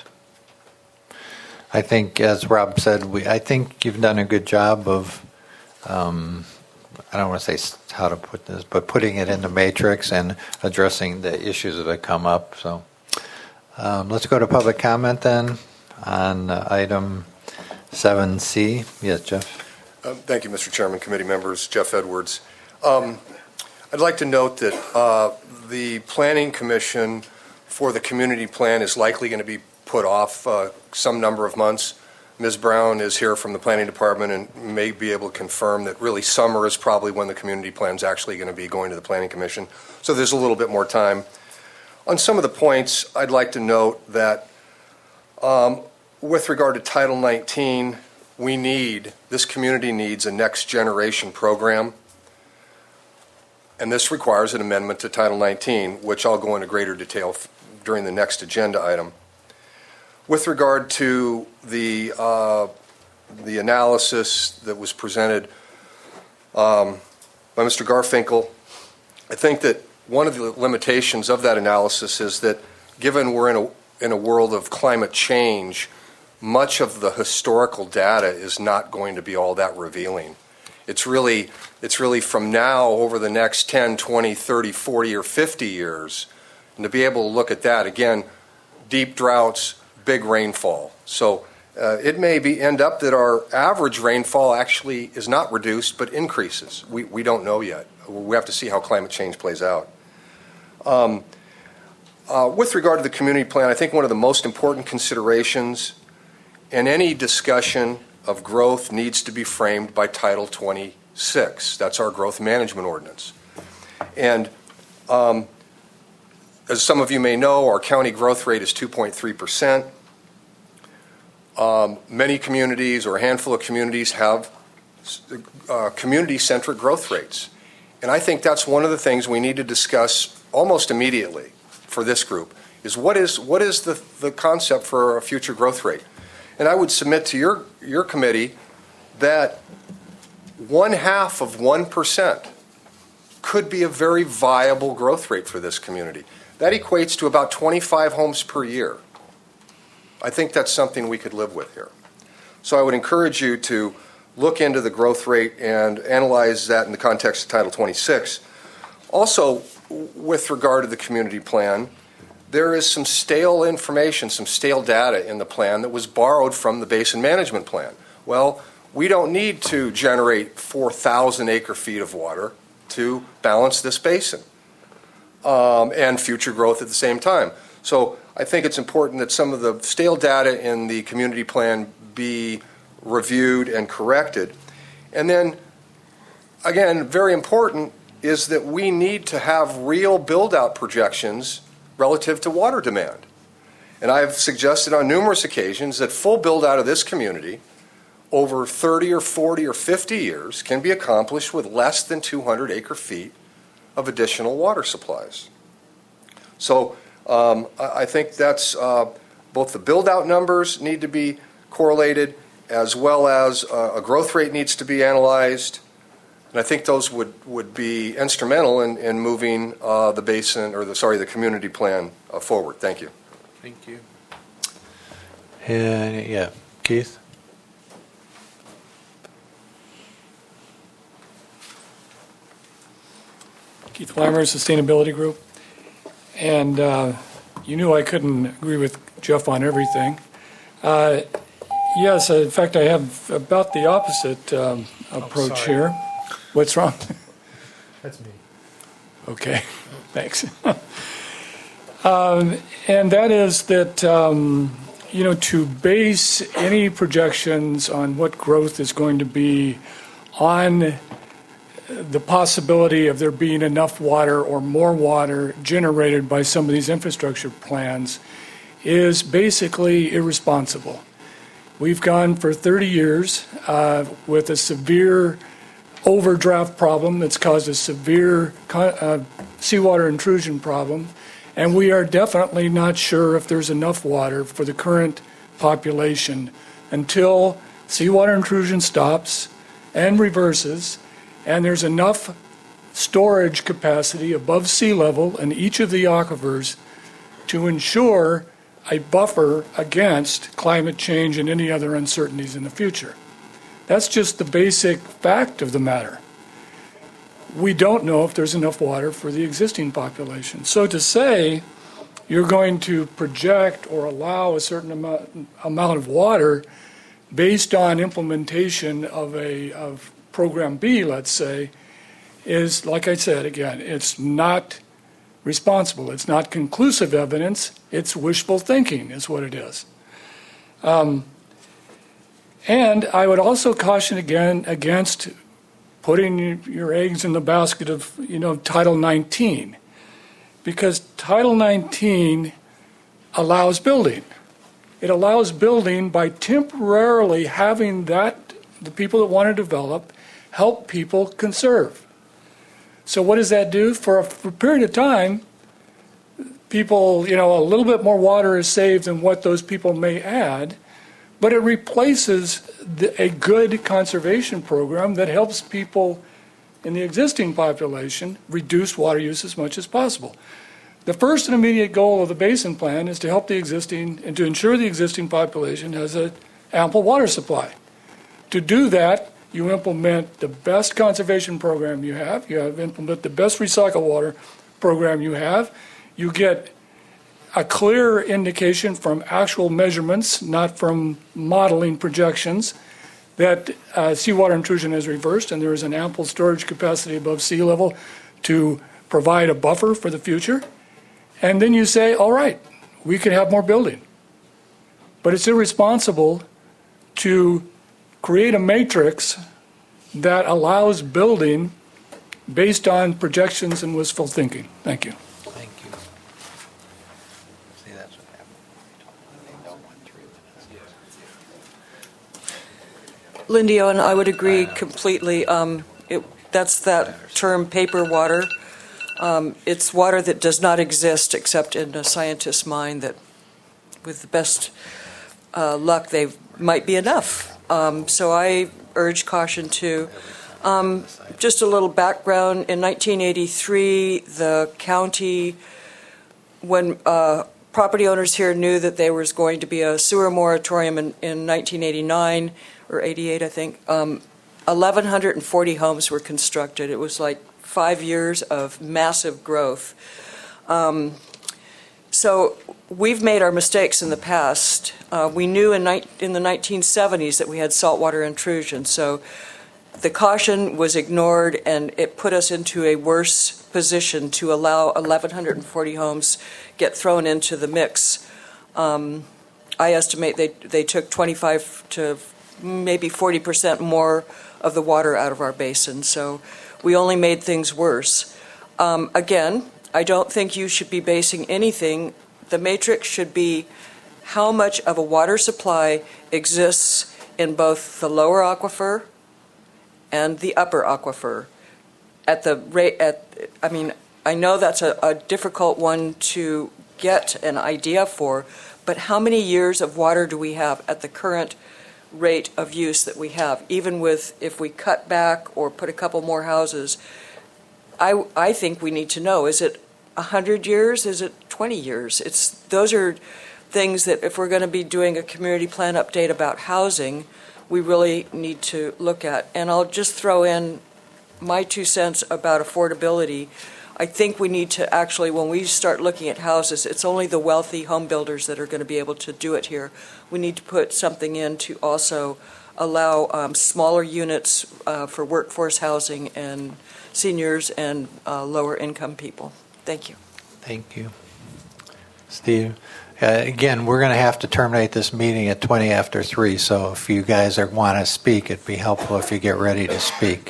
I think, as Rob said, we I think you've done a good job of, um, I don't want to say how to put this, but putting it in the matrix and addressing the issues that have come up. So um, let's go to public comment then on uh, item seven C. Yes, Jeff. Um, thank you, Mister Chairman, committee members. Jeff Edwards. Um, I'd like to note that uh, the Planning Commission for the community plan is likely going to be put off uh, some number of months. Miz Brown is here from the planning department and may be able to confirm that really summer is probably when the community plan is actually going to be going to the planning commission. So there's a little bit more time. On some of the points, I'd like to note that um, with regard to Title nineteen, we need, this community needs a next generation program. And this requires an amendment to Title nineteen, which I'll go into greater detail f- during the next agenda item. With regard to the uh, the analysis that was presented um, by Mister Garfinkel, I think that one of the limitations of that analysis is that given we're in a in a world of climate change, much of the historical data is not going to be all that revealing. It's really it's really from now over the next ten, twenty, thirty, forty, or fifty years And to be able to look at that, again, deep droughts, big rainfall. So uh, it may be end up that our average rainfall actually is not reduced but increases. We, we don't know yet. We have to see how climate change plays out. Um, uh, with regard to the community plan, I think one of the most important considerations in any discussion of growth needs to be framed by Title twenty-six. That's our growth management ordinance. And um, as some of you may know, our county growth rate is two point three percent. Um, many communities, or a handful of communities, have uh, community-centric growth rates. And I think that's one of the things we need to discuss almost immediately for this group, is what is what is the, the concept for a future growth rate? And I would submit to your, your committee that one half of one percent could be a very viable growth rate for this community. That equates to about twenty-five homes per year. I think that's something we could live with here. So I would encourage you to look into the growth rate and analyze that in the context of Title twenty-six. Also, with regard to the community plan, there is some stale information, some stale data in the plan that was borrowed from the basin management plan. Well, we don't need to generate four thousand acre feet of water to balance this basin um, and future growth at the same time. So I think it's important that some of the stale data in the community plan be reviewed and corrected. And then, again, very important is that we need to have real build-out projections relative to water demand. And I've suggested on numerous occasions that full build-out of this community over thirty or forty or fifty years can be accomplished with less than two hundred acre feet of additional water supplies. So um, I think that's uh, both the build-out numbers need to be correlated, as well as uh, a growth rate needs to be analyzed. And I think those would, would be instrumental in, in moving uh, the basin, or the sorry, the community plan uh, forward. Thank you. Thank you. Uh, yeah, Keith? Keith Weimer, Sustainability Group. And uh, you knew I couldn't agree with Jeff on everything. Uh, yes, in fact, I have about the opposite um, approach sorry. here. What's wrong? That's me. Okay, thanks. um, and that is that, um, you know, to base any projections on what growth is going to be on the possibility of there being enough water or more water generated by some of these infrastructure plans is basically irresponsible. We've gone for thirty years uh, with a severe overdraft problem that's caused a severe uh, seawater intrusion problem, and we are definitely not sure if there's enough water for the current population until seawater intrusion stops and reverses, and there's enough storage capacity above sea level in each of the aquifers to ensure a buffer against climate change and any other uncertainties in the future. That's just the basic fact of the matter. We don't know if there's enough water for the existing population. So to say you're going to project or allow a certain amount, amount of water based on implementation of a of Program B, let's say, is, like I said, again, it's not responsible. It's not conclusive evidence. It's wishful thinking is what it is. Um, and I would also caution again against putting your eggs in the basket of, you know, Title nineteen, because Title nineteen allows building. It allows building by temporarily having that, the people that want to develop, help people conserve. So what does that do? For a, for a period of time, people, you know, a little bit more water is saved than what those people may add, but it replaces the, a good conservation program that helps people in the existing population reduce water use as much as possible. The first and immediate goal of the basin plan is to help the existing and to ensure the existing population has an ample water supply. To do that, you implement the best conservation program you have. You have implement the best recycled water program you have. you get a clear indication from actual measurements, not from modeling projections, that uh, seawater intrusion is reversed and there is an ample storage capacity above sea level to provide a buffer for the future. And then you say, all right, we could have more building. But it's irresponsible to create a matrix that allows building based on projections and wishful thinking. Thank you. Thank you. See, that's what happened. They don't want three minutes. Lindy Owen, I would agree completely. Um, it, that's that term, paper water. Um, it's water that does not exist except in a scientist's mind that, with the best uh, luck, they might be enough. Um, so I urge caution too. Um, just a little background. In nineteen eighty-three, the county, when uh, property owners here knew that there was going to be a sewer moratorium in, in nineteen eighty-nine, or eighty-eight, I think, um, one thousand one hundred forty homes were constructed. It was like five years of massive growth. Um, so we've made our mistakes in the past. Uh, we knew in, ni- in the nineteen seventies that we had saltwater intrusion. So the caution was ignored, and it put us into a worse position to allow one thousand one hundred forty homes get thrown into the mix. Um, I estimate they they took twenty-five to maybe forty percent more of the water out of our basin. So we only made things worse. Um, again, I don't think you should be basing anything. The matrix should be how much of a water supply exists in both the lower aquifer and the upper aquifer. At the rate, at I mean, I know that's a, a difficult one to get an idea for, but how many years of water do we have at the current rate of use that we have? Even with, if we cut back or put a couple more houses, I, I think we need to know, is it one hundred years? Is it twenty years? It's, those are things that if we're going to be doing a community plan update about housing, we really need to look at. And I'll just throw in my two cents about affordability. I think we need to actually, when we start looking at houses, it's only the wealthy home builders that are going to be able to do it here. We need to put something in to also allow um, smaller units uh, for workforce housing and seniors and uh, lower income people. Thank you. Thank you. Steve? Uh, again, we're going to have to terminate this meeting at twenty after three, so if you guys are, want to speak, it'd be helpful if you get ready to speak.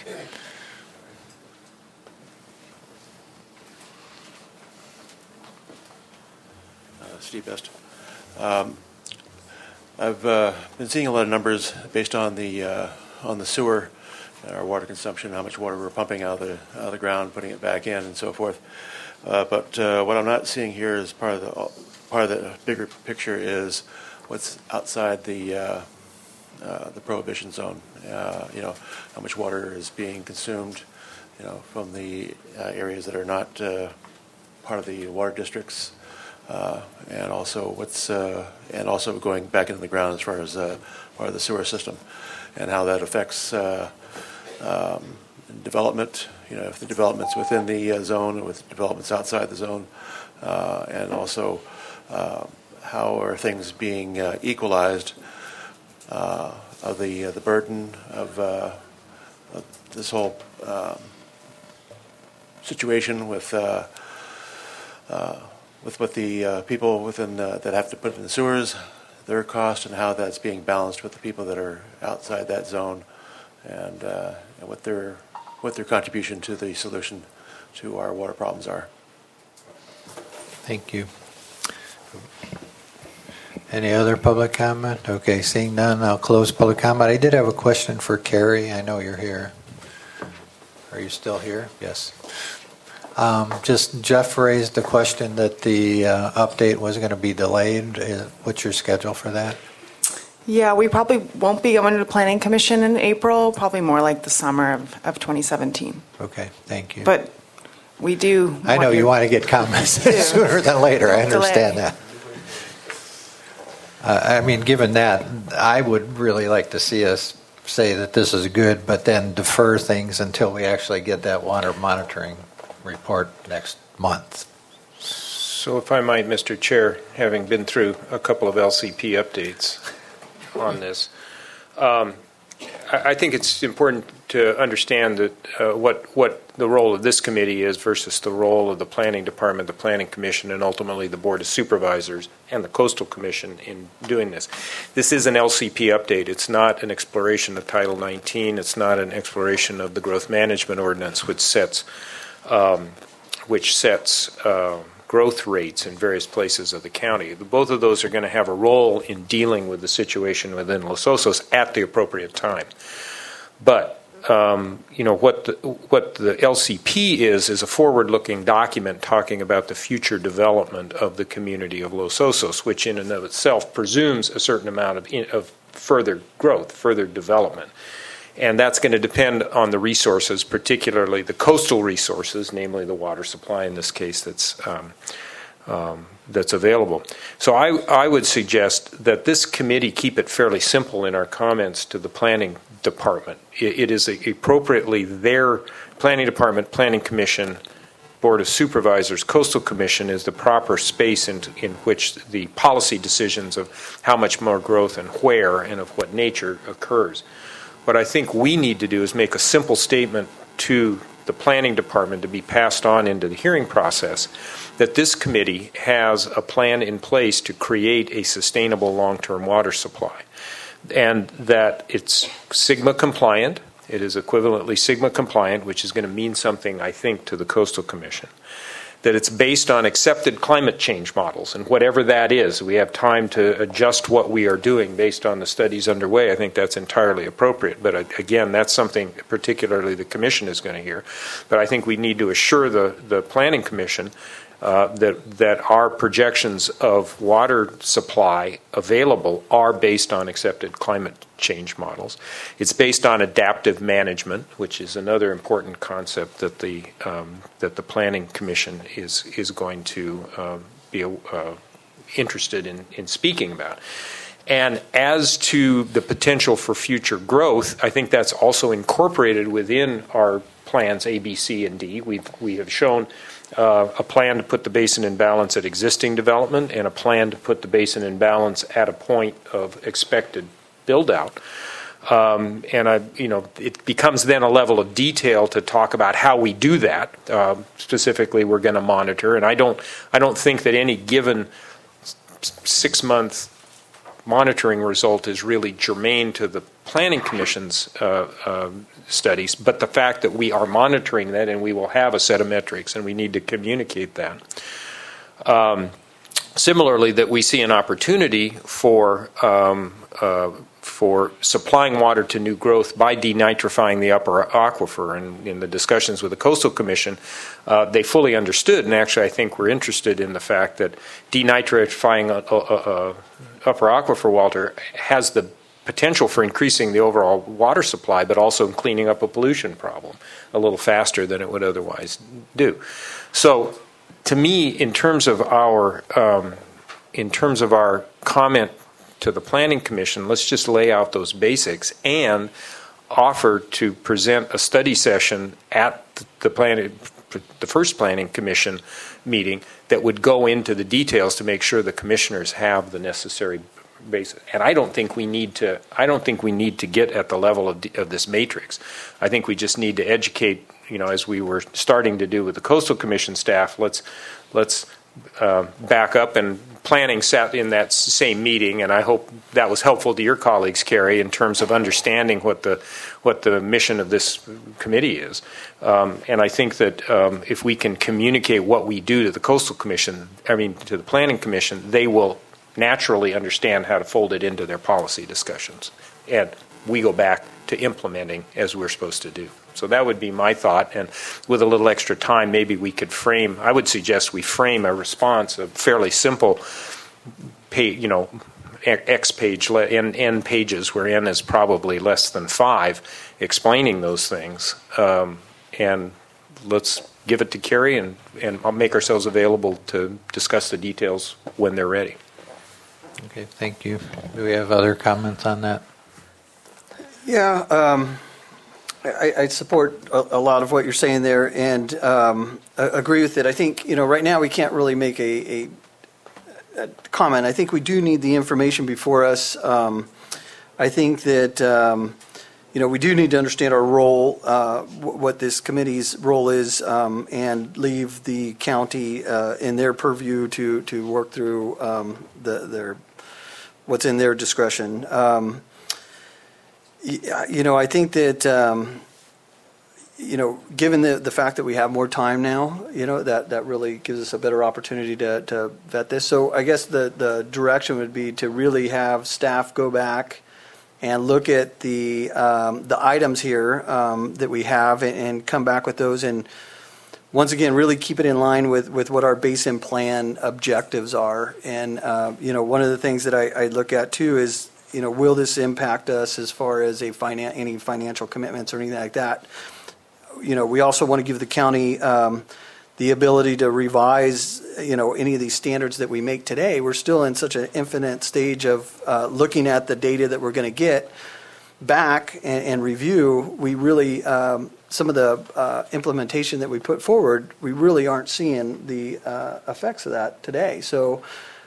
Uh, Steve Best. Um, I've uh, been seeing a lot of numbers based on the uh, on the sewer, our water consumption, how much water we're pumping out of the out of the ground, putting it back in, and so forth. Uh, but uh, what I'm not seeing here is part of the part of the bigger picture is what's outside the uh, uh, the prohibition zone. Uh, you know, how much water is being consumed, you know, from the uh, areas that are not uh, part of the water districts, uh, and also what's uh, and also going back into the ground as far as uh, part of the sewer system, and how that affects uh, um, development. You know, if the development's within the uh, zone, or with developments outside the zone, uh, and also uh, how are things being uh, equalized uh, of the uh, the burden of, uh, of this whole um, situation with uh, uh, with what the uh, people within uh, that have to put in the sewers, their cost, and how that's being balanced with the people that are outside that zone, and, uh, and what their what their contribution to the solution to our water problems are. Thank you. Any other public comment? Okay, seeing none, I'll close public comment. I did have a question for Carrie. I know you're here. Are you still here? Yes. Um, just Jeff raised the question that the uh, update was going to be delayed. What's your schedule for that? Yeah, we probably won't be going to the Planning Commission in April, probably more like the summer of, of twenty seventeen. Okay, thank you. But we do... I know you want to get comments sooner than later. I understand Delay. that. Uh, I mean, given that, I would really like to see us say that this is good, but then defer things until we actually get that water monitoring report next month. So if I might, Mister Chair, having been through a couple of L C P updates on this, um, I, I think it's important to understand that uh, what what the role of this committee is versus the role of the Planning Department, the Planning Commission, and ultimately the Board of Supervisors and the Coastal Commission in doing this. This is an L C P update. It's not an exploration of Title nineteen. It's not an exploration of the Growth Management Ordinance, which sets um, which sets uh, growth rates in various places of the county. Both of those are going to have a role in dealing with the situation within Los Osos at the appropriate time. But Um, you know, what the, what the L C P is, is a forward-looking document talking about the future development of the community of Los Osos, which in and of itself presumes a certain amount of, in, of further growth, further development. And that's going to depend on the resources, particularly the coastal resources, namely the water supply in this case that's um, um, that's available. So I, I would suggest that this committee keep it fairly simple in our comments to the planning department. It, it is a, appropriately their planning department, planning commission, board of supervisors, coastal commission is the proper space in, in which the policy decisions of how much more growth and where and of what nature occurs. What I think we need to do is make a simple statement to the planning department to be passed on into the hearing process that this committee has a plan in place to create a sustainable long-term water supply, and that it's SIGMA compliant. It is equivalently SIGMA compliant, which is going to mean something, I think, to the Coastal Commission. That it's based on accepted climate change models, and whatever that is, we have time to adjust what we are doing based on the studies underway. I think that's entirely appropriate. But again, that's something particularly the Commission is going to hear. But I think we need to assure the, the Planning Commission Uh, that that our projections of water supply available are based on accepted climate change models. It's based on adaptive management, which is another important concept that the um, that the Planning Commission is is going to uh, be uh, interested in in speaking about. And as to the potential for future growth, I think that's also incorporated within our plans A, B, C, and D. We've we have shown Uh, a plan to put the basin in balance at existing development and a plan to put the basin in balance at a point of expected build-out. Um, and, I, you know, it becomes then a level of detail to talk about how we do that. Uh, specifically, we're going to monitor. And I don't, I don't think that any given six-month monitoring result is really germane to the Planning Commission's uh, uh, studies, but the fact that we are monitoring that and we will have a set of metrics and we need to communicate that. Um, similarly, that we see an opportunity for um, uh, for supplying water to new growth by denitrifying the upper aquifer. And in the discussions with the Coastal Commission, uh, they fully understood, and actually I think we're interested in the fact that denitrifying a, a, a upper aquifer water has the potential for increasing the overall water supply, but also cleaning up a pollution problem a little faster than it would otherwise do. So, to me, in terms of our um, in terms of our comment to the Planning Commission, let's just lay out those basics and offer to present a study session at the planning, the first Planning Commission meeting that would go into the details to make sure the commissioners have the necessary basis. And I don't think we need to. I don't think we need to get at the level of, of this matrix. I think we just need to educate. You know, as we were starting to do with the Coastal Commission staff. Let's let's uh, back up, and planning sat in that same meeting, and I hope that was helpful to your colleagues, Carrie, in terms of understanding what the what the mission of this committee is. Um, and I think that um, if we can communicate what we do to the Coastal Commission, I mean to the Planning Commission, they will naturally understand how to fold it into their policy discussions. And we go back to implementing as we're supposed to do. So that would be my thought. And with a little extra time, maybe we could frame, I would suggest we frame a response of fairly simple, pay, you know, X page, N, N pages, where N is probably less than five, explaining those things. Um, and let's give it to Carrie and, and I'll make ourselves available to discuss the details when they're ready. Okay, thank you. Do we have other comments on that? Yeah, um, I, I support a, a lot of what you're saying there, and um, I agree with it. I think, you know, right now we can't really make a, a, a comment. I think we do need the information before us. Um, I think that, um, you know, we do need to understand our role, uh, w- what this committee's role is, um, and leave the county uh, in their purview to to work through um, the, their what's in their discretion. Um, You know, I think that, um, you know, given the, the fact that we have more time now, you know, that, that really gives us a better opportunity to, to vet this. So I guess the, the direction would be to really have staff go back and look at the um, the items here um, that we have and, and come back with those. And once again, really keep it in line with, with what our basin plan objectives are. And, uh, you know, one of the things that I, I look at, too, is, you know, will this impact us as far as a finan- any financial commitments or anything like that? You know, we also want to give the county um, the ability to revise, you know, any of these standards that we make today. We're still in such an infinite stage of uh, looking at the data that we're going to get back and, and review. We really, um, some of the uh, implementation that we put forward, we really aren't seeing the uh, effects of that today. So,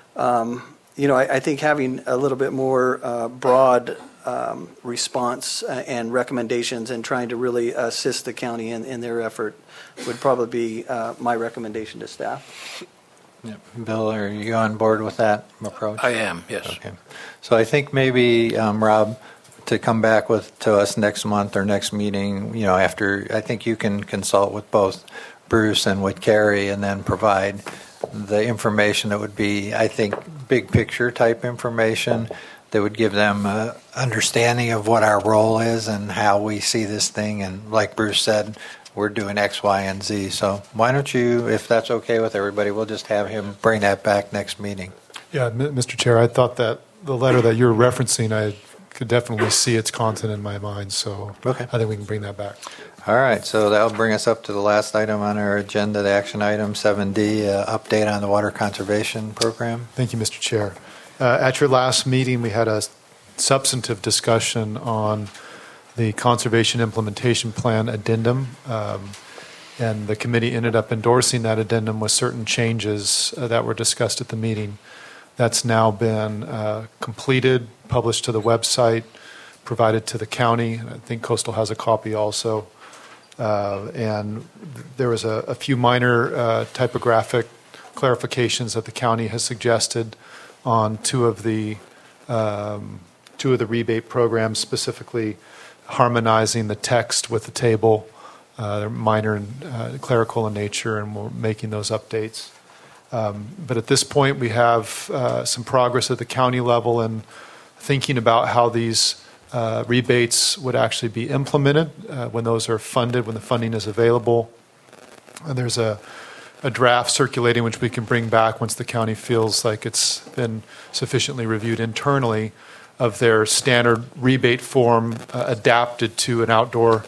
um, you know, I, I think having a little bit more uh, broad um, response and recommendations and trying to really assist the county in, in their effort would probably be uh, my recommendation to staff. Yeah. Bill, are you on board with that approach? I am, yes. Okay. So I think maybe, um, Rob, to come back with to us next month or next meeting, you know, after, I think you can consult with both Bruce and with Carrie and then provide the information that would be, I think, big picture type information that would give them an understanding of what our role is and how we see this thing. And like Bruce said, we're doing X, Y, and Z. So why don't you, if that's okay with everybody, we'll just have him bring that back next meeting. Yeah, M- Mister Chair, I thought that the letter that you're referencing, I could definitely see its content in my mind. So okay. I think we can bring that back. All right, so that'll bring us up to the last item on our agenda, the action item seven D, uh, update on the water conservation program. Thank you, Mister Chair. Uh, at your last meeting, we had a substantive discussion on the Conservation Implementation Plan addendum, um, and the committee ended up endorsing that addendum with certain changes uh, that were discussed at the meeting. That's now been uh, completed, published to the website, provided to the county. I think Coastal has a copy also. Uh, and there was a, a few minor uh, typographic clarifications that the county has suggested on two of the um, two of the rebate programs, specifically harmonizing the text with the table. Uh, they're minor and uh, clerical in nature, and we're making those updates. Um, but at this point, we have uh, some progress at the county level in thinking about how these uh, rebates would actually be implemented uh, when those are funded, when the funding is available. And there's a a draft circulating which we can bring back once the county feels like it's been sufficiently reviewed internally of their standard rebate form uh, adapted to an outdoor,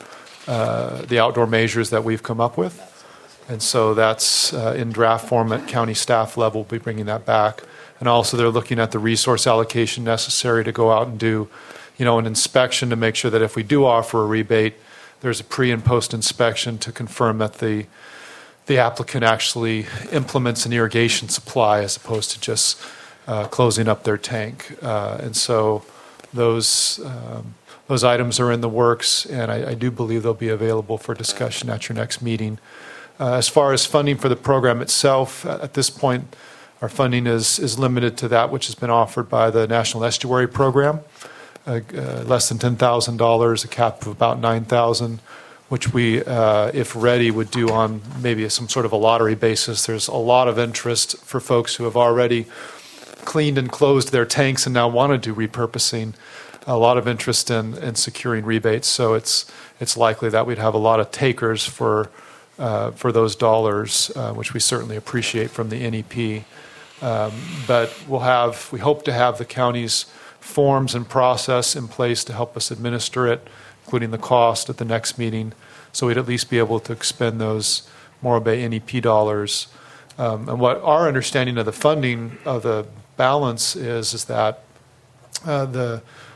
uh, the outdoor measures that we've come up with. And so that's uh, in draft form at county staff level. We'll be bringing that back. And also they're looking at the resource allocation necessary to go out and do, you know, an inspection to make sure that if we do offer a rebate, there's a pre and post inspection to confirm that the the applicant actually implements an irrigation supply as opposed to just uh, closing up their tank. Uh, and so those um, those items are in the works, and I, I do believe they'll be available for discussion at your next meeting. Uh, as far as funding for the program itself, at this point, our funding is is limited to that which has been offered by the National Estuary Program, uh, uh, less than ten thousand dollars, a cap of about nine thousand dollars, which we, uh, if ready, would do on maybe some sort of a lottery basis. There's a lot of interest for folks who have already cleaned and closed their tanks and now want to do repurposing. A lot of interest in, in securing rebates, so it's it's likely that we'd have a lot of takers for uh, for those dollars, uh, which we certainly appreciate from the N E P. Um, but we'll have, we hope to have the county's forms and process in place to help us administer it, including the cost at the next meeting, so we'd at least be able to expend those Morro Bay N E P dollars. Um, and what our understanding of the funding of the balance is, is that uh, the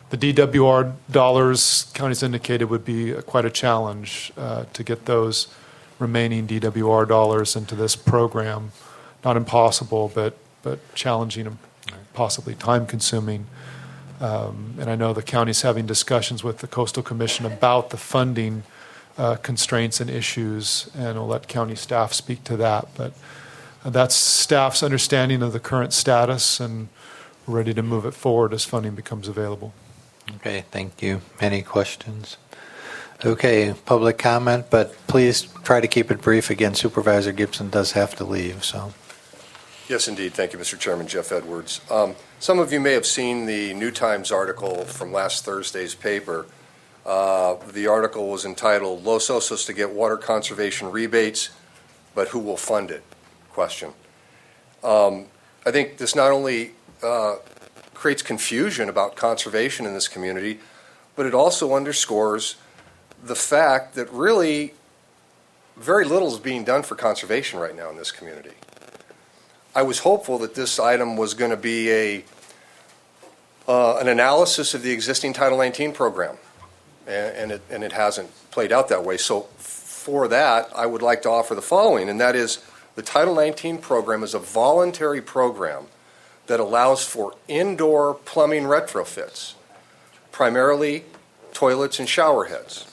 the D W R dollars, counties indicated, would be quite a challenge uh, to get those remaining D W R dollars into this program. Not impossible, but but challenging and possibly time-consuming. Um, and I know the county's having discussions with the Coastal Commission about the funding uh, constraints and issues, and I'll let county staff speak to that. But uh, that's staff's understanding of the current status, and we're ready to move it forward as funding becomes available. Okay, thank you. Any questions? Okay, public comment, but please try to keep it brief. Again, Supervisor Gibson does have to leave, so. Yes, indeed. Thank you, Mister Chairman. Jeff Edwards. Um, some of you may have seen the New Times article from last Thursday's paper. Uh, the article was entitled, Los Osos to Get Water Conservation Rebates, but Who Will Fund It? Question. Um, I think this not only uh, creates confusion about conservation in this community, but it also underscores the fact that really very little is being done for conservation right now in this community. I was hopeful that this item was going to be a uh, an analysis of the existing Title nineteen program, and, and, it, and it hasn't played out that way. So for that, I would like to offer the following, and that is the Title nineteen program is a voluntary program that allows for indoor plumbing retrofits, primarily toilets and shower heads.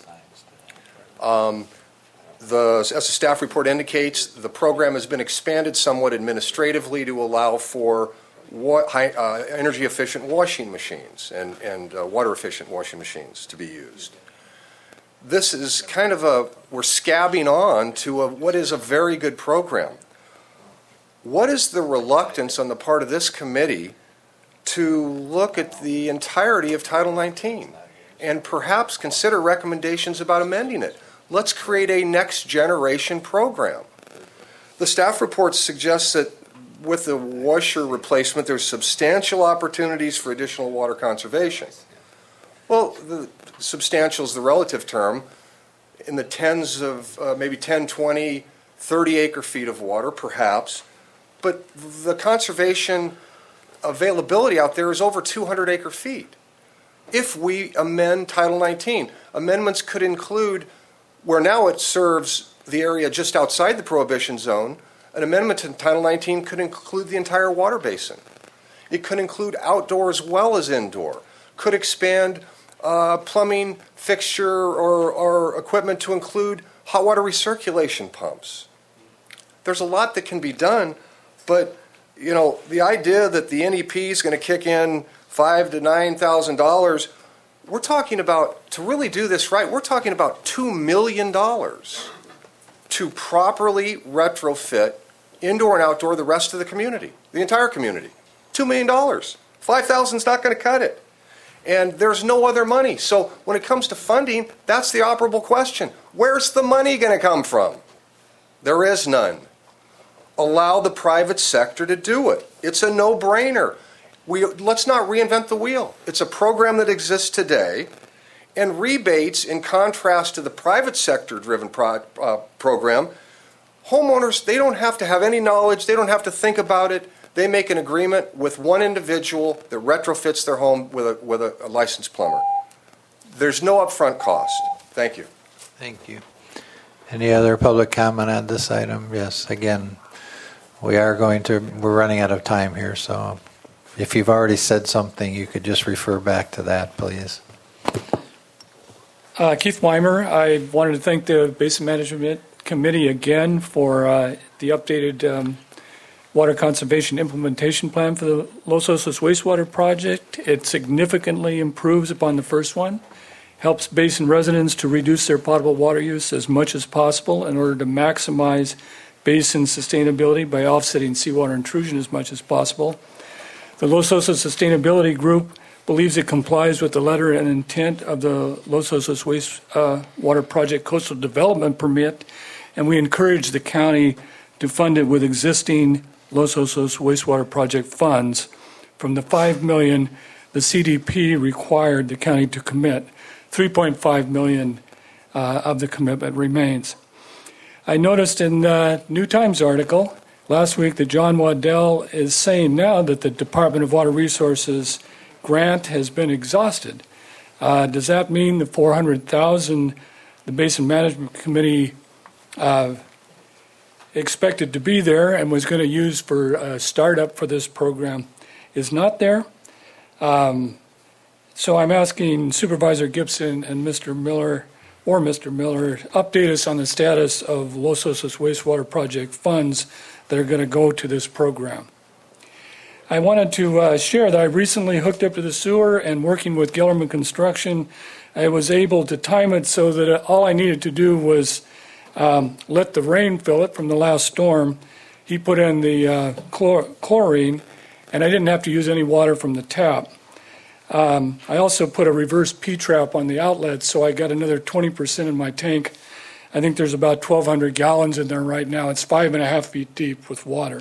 Um, The, as the staff report indicates, the program has been expanded somewhat administratively to allow for wa- high, uh, energy-efficient washing machines and, and uh, water-efficient washing machines to be used. This is kind of a, we're scabbing on to a, what is a very good program. What is the reluctance on the part of this committee to look at the entirety of Title nineteen and perhaps consider recommendations about amending it? Let's create a next-generation program. The staff report suggests that with the washer replacement, there's substantial opportunities for additional water conservation. Well, the substantial is the relative term. In the tens of, uh, maybe ten, twenty, thirty acre feet of water, perhaps. But the conservation availability out there is over two hundred acre feet. If we amend Title nineteen, amendments could include, where now it serves the area just outside the prohibition zone, an amendment to Title nineteen could include the entire water basin. It could include outdoor as well as indoor. Could expand uh, plumbing fixture or, or equipment to include hot water recirculation pumps. There's a lot that can be done, but you know the idea that the N E P is going to kick in five to nine thousand dollars. We're talking about, to really do this right, we're talking about two million dollars to properly retrofit indoor and outdoor the rest of the community, the entire community. two million dollars. five thousand dollars is not going to cut it. And there's no other money. So when it comes to funding, that's the operable question. Where's the money going to come from? There is none. Allow the private sector to do it. It's a no-brainer. We, let's not reinvent the wheel. It's a program that exists today, and rebates, in contrast to the private sector-driven pro, uh, program, homeowners, they don't have to have any knowledge. They don't have to think about it. They make an agreement with one individual that retrofits their home with a, with a, a licensed plumber. There's no upfront cost. Thank you. Thank you. Any other public comment on this item? Yes, again, we are going to, we're running out of time here, so if you've already said something, you could just refer back to that, please. Uh, Keith Weimer, I wanted to thank the Basin Management Committee again for uh, the updated um, Water Conservation Implementation Plan for the Los Osos Wastewater Project. It significantly improves upon the first one, helps Basin residents to reduce their potable water use as much as possible in order to maximize basin sustainability by offsetting seawater intrusion as much as possible. The Los Osos Sustainability Group believes it complies with the letter and intent of the Los Osos Wastewater uh, Project Coastal Development Permit, and we encourage the county to fund it with existing Los Osos Wastewater Project funds. From the five million dollars the C D P required the county to commit, three point five million dollars uh, of the commitment remains. I noticed in the New Times article last week that John Waddell is saying now that the Department of Water Resources grant has been exhausted. Uh, does that mean the four hundred thousand dollars the Basin Management Committee uh, expected to be there and was going to use for a startup for this program is not there? Um, so I'm asking Supervisor Gibson and Mister Miller, or Mister Miller, update us on the status of Los Osos wastewater project funds that are going to go to this program. I wanted to uh, share that I recently hooked up to the sewer, and working with Gellerman Construction, I was able to time it so that all I needed to do was um, let the rain fill it from the last storm. He put in the uh, chlor- chlorine, and I didn't have to use any water from the tap. Um, I also put a reverse P-trap on the outlet, so I got another twenty percent in my tank. I think there's about twelve hundred gallons in there right now. It's five and a half feet deep with water.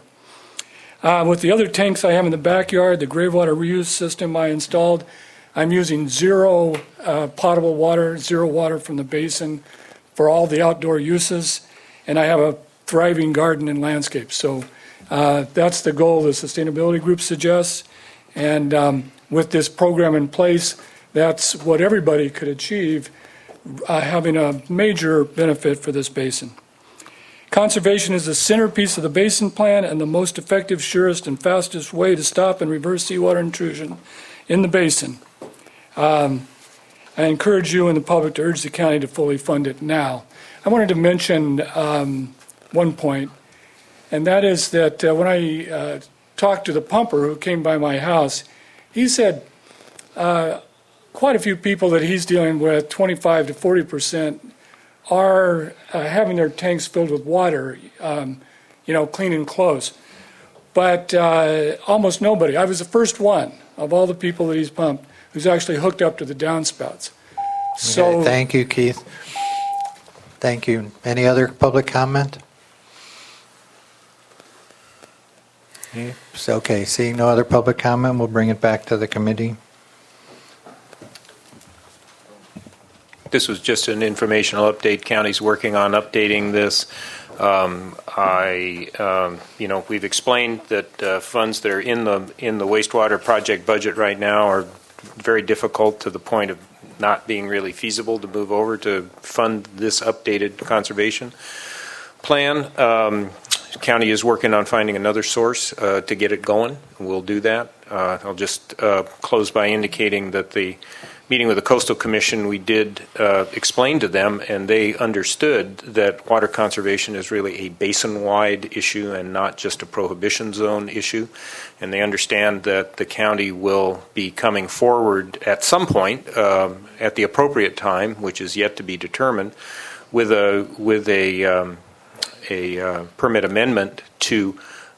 Uh, with the other tanks I have in the backyard, the gray water reuse system I installed, I'm using zero uh, potable water, zero water from the basin for all the outdoor uses, and I have a thriving garden and landscape. So uh, that's the goal the sustainability group suggests, and um, with this program in place, that's what everybody could achieve, uh, having a major benefit for this basin. Conservation is the centerpiece of the basin plan and the most effective, surest, and fastest way to stop and reverse seawater intrusion in the basin. Um, I encourage you and the public to urge the county to fully fund it now. I wanted to mention um, one point, and that is that uh, when I uh, talked to the pumper who came by my house, he said uh, quite a few people that he's dealing with, twenty-five to forty percent, are uh, having their tanks filled with water, um, you know, clean and close. But uh, almost nobody. I was the first one of all the people that he's pumped who's actually hooked up to the downspouts. So okay, thank you, Keith. Thank you. Any other public comment? Okay, seeing no other public comment, we'll bring it back to the committee. This was just an informational update. County's working on updating this. Um, I, um, you know, we've explained that uh, funds that are in the in the wastewater project budget right now are very difficult to the point of not being really feasible to move over to fund this updated conservation plan. Um, County is working on finding another source uh, to get it going. We'll do that. Uh, I'll just uh, close by indicating that the meeting with the Coastal Commission, we did uh, explain to them, and they understood that water conservation is really a basin-wide issue and not just a prohibition zone issue. And they understand that the county will be coming forward at some point, um, at the appropriate time, which is yet to be determined, with a with a um, a uh, permit amendment to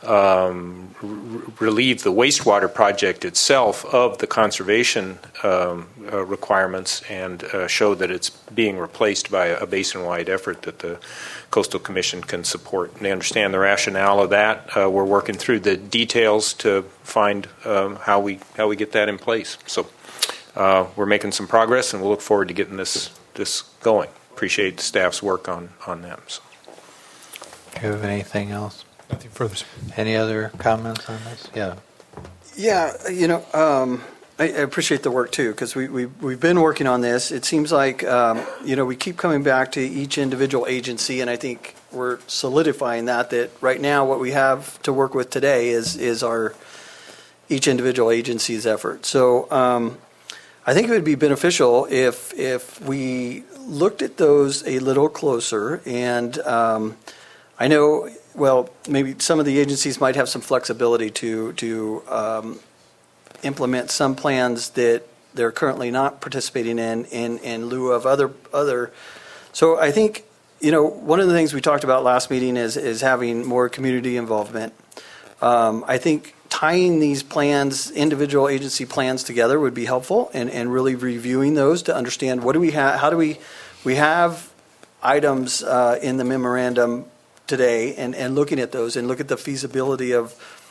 um, r- relieve the wastewater project itself of the conservation um, uh, requirements and uh, show that it's being replaced by a, a basin-wide effort that the Coastal Commission can support. And they understand the rationale of that. Uh, we're working through the details to find um, how we how we get that in place. So uh, we're making some progress, and we'll look forward to getting this this going. Appreciate the staff's work on on that. So. Do you have anything else? Nothing further. Any other comments on this? Yeah. Yeah, you know, um, I, I appreciate the work too, because we, we, we've been working on this. It seems like, um, you know, we keep coming back to each individual agency, and I think we're solidifying that, that right now what we have to work with today is, is our each individual agency's effort. So um, I think it would be beneficial if, if we looked at those a little closer, and um, I know, well, maybe some of the agencies might have some flexibility to to um, implement some plans that they're currently not participating in, in in lieu of other other. So I think, you know, one of the things we talked about last meeting is is having more community involvement. Um, I think tying these plans, individual agency plans together would be helpful, and, and really reviewing those to understand what do we have, how do we, we have items uh, in the memorandum today, and, and looking at those and look at the feasibility of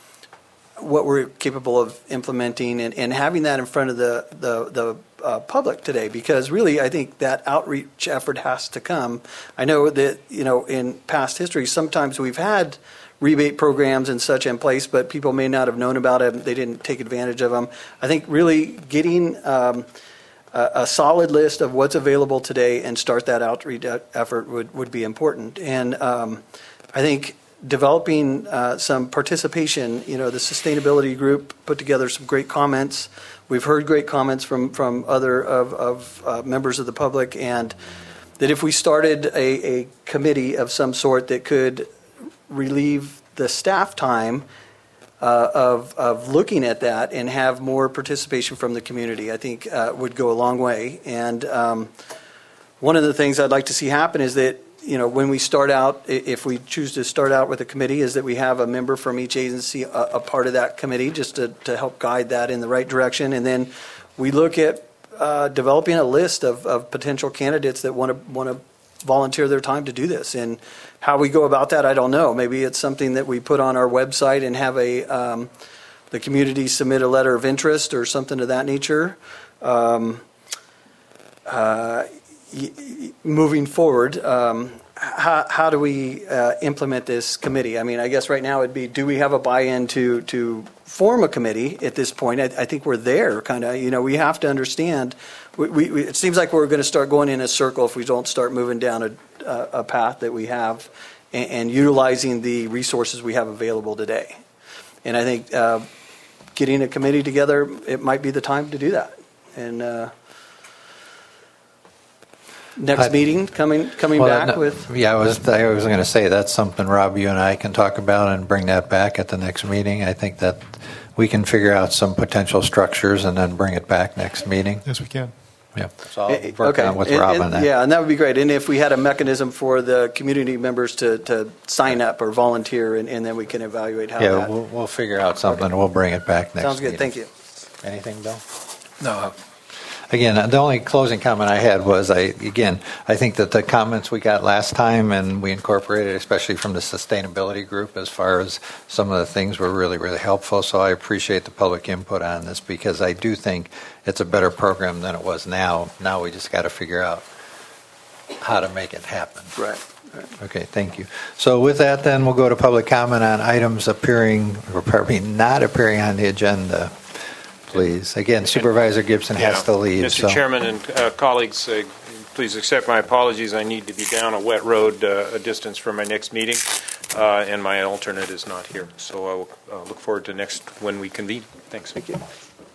what we're capable of implementing, and, and having that in front of the, the, the uh, public today, because really I think that outreach effort has to come. I know that, you know, in past history, sometimes we've had rebate programs and such in place, but people may not have known about them. They didn't take advantage of them. I think really getting um, a, a solid list of what's available today and start that outreach effort would, would be important. And um, I think developing uh, some participation, you know, the sustainability group put together some great comments. We've heard great comments from, from other of, of uh, members of the public, and that if we started a, a committee of some sort that could relieve the staff time uh, of, of looking at that and have more participation from the community, I think uh, would go a long way. And um, one of the things I'd like to see happen is that, you know, when we start out, if we choose to start out with a committee, is that we have a member from each agency, a, a part of that committee, just to, to help guide that in the right direction. And then we look at uh, developing a list of, of potential candidates that want to want to volunteer their time to do this. And how we go about that, I don't know. Maybe it's something that we put on our website and have a um, the community submit a letter of interest or something of that nature. Um, uh, Moving forward, um, how, how do we uh, implement this committee? I mean, I guess right now it'd be, do we have a buy-in to to form a committee at this point? I, I think we're there, kind of. You know, we have to understand. We, we, it seems like we're going to start going in a circle if we don't start moving down a, a, a path that we have and, and utilizing the resources we have available today. And I think uh, getting a committee together, it might be the time to do that. And uh, Next I- meeting, coming coming Well, back no, with, Yeah, I was, I was going to say, that's something, Rob, you and I can talk about and bring that back at the next meeting. I think that we can figure out some potential structures and then bring it back next meeting. Yes, we can. Yeah, so I'll Eh, work okay. on with And- Rob and- on that. Yeah, and that would be great. And if we had a mechanism for the community members to, to sign up or volunteer, and, and then we can evaluate how Yeah, that. we'll, we'll figure out something. We'll bring it back next Sounds good. meeting. Thank you. Anything, Bill? No. Again, the only closing comment I had was, I again, I think that the comments we got last time and we incorporated, especially from the sustainability group, as far as some of the things were really, really helpful. So I appreciate the public input on this, because I do think it's a better program than it was now. Now we just got to figure out how to make it happen. Right. Okay, thank you. So with that, then, we'll go to public comment on items appearing, or probably not appearing on the agenda. Please. Again, Supervisor Gibson has Yeah. to leave. Mister so- Chairman and uh, colleagues, uh, please accept my apologies. I need to be down a wet road uh, a distance from my next meeting, uh, and my alternate is not here. So I will uh, look forward to next when we convene. Thanks. Thank you.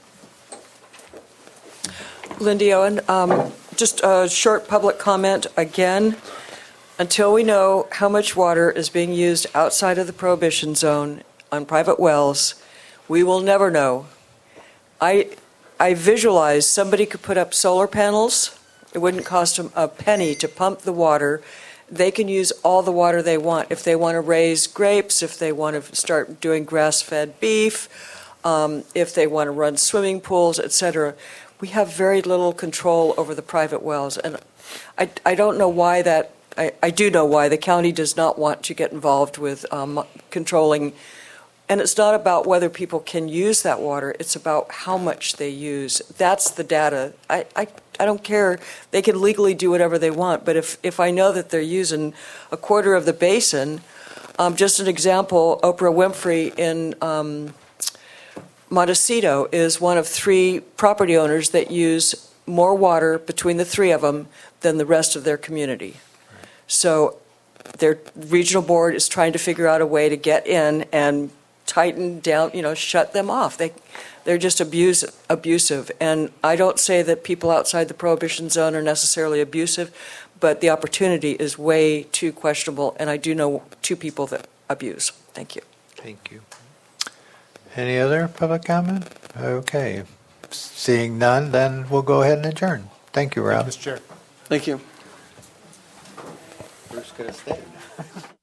Lindy Owen, um, just a short public comment again. Until we know how much water is being used outside of the prohibition zone on private wells, we will never know. I, I visualize somebody could put up solar panels. It wouldn't cost them a penny to pump the water. They can use all the water they want. If they want to raise grapes, if they want to start doing grass-fed beef, um, if they want to run swimming pools, et cetera. We have very little control over the private wells. And I, I don't know why that, I, I do know why the county does not want to get involved with um, controlling. And it's not about whether people can use that water, it's about how much they use. That's the data. I, I, I don't care. They can legally do whatever they want, but if, if I know that they're using a quarter of the basin, um, just an example, Oprah Winfrey in um, Montecito is one of three property owners that use more water between the three of them than the rest of their community. So their regional board is trying to figure out a way to get in and tighten down, you know, shut them off. They, they're just abuse, abusive. And I don't say that people outside the prohibition zone are necessarily abusive, but the opportunity is way too questionable, and I do know two people that abuse. Thank you. Thank you. Any other public comment? Okay. Seeing none, then we'll go ahead and adjourn. Thank you, Rob. Mister Chair. Thank you. Bruce could have stayed.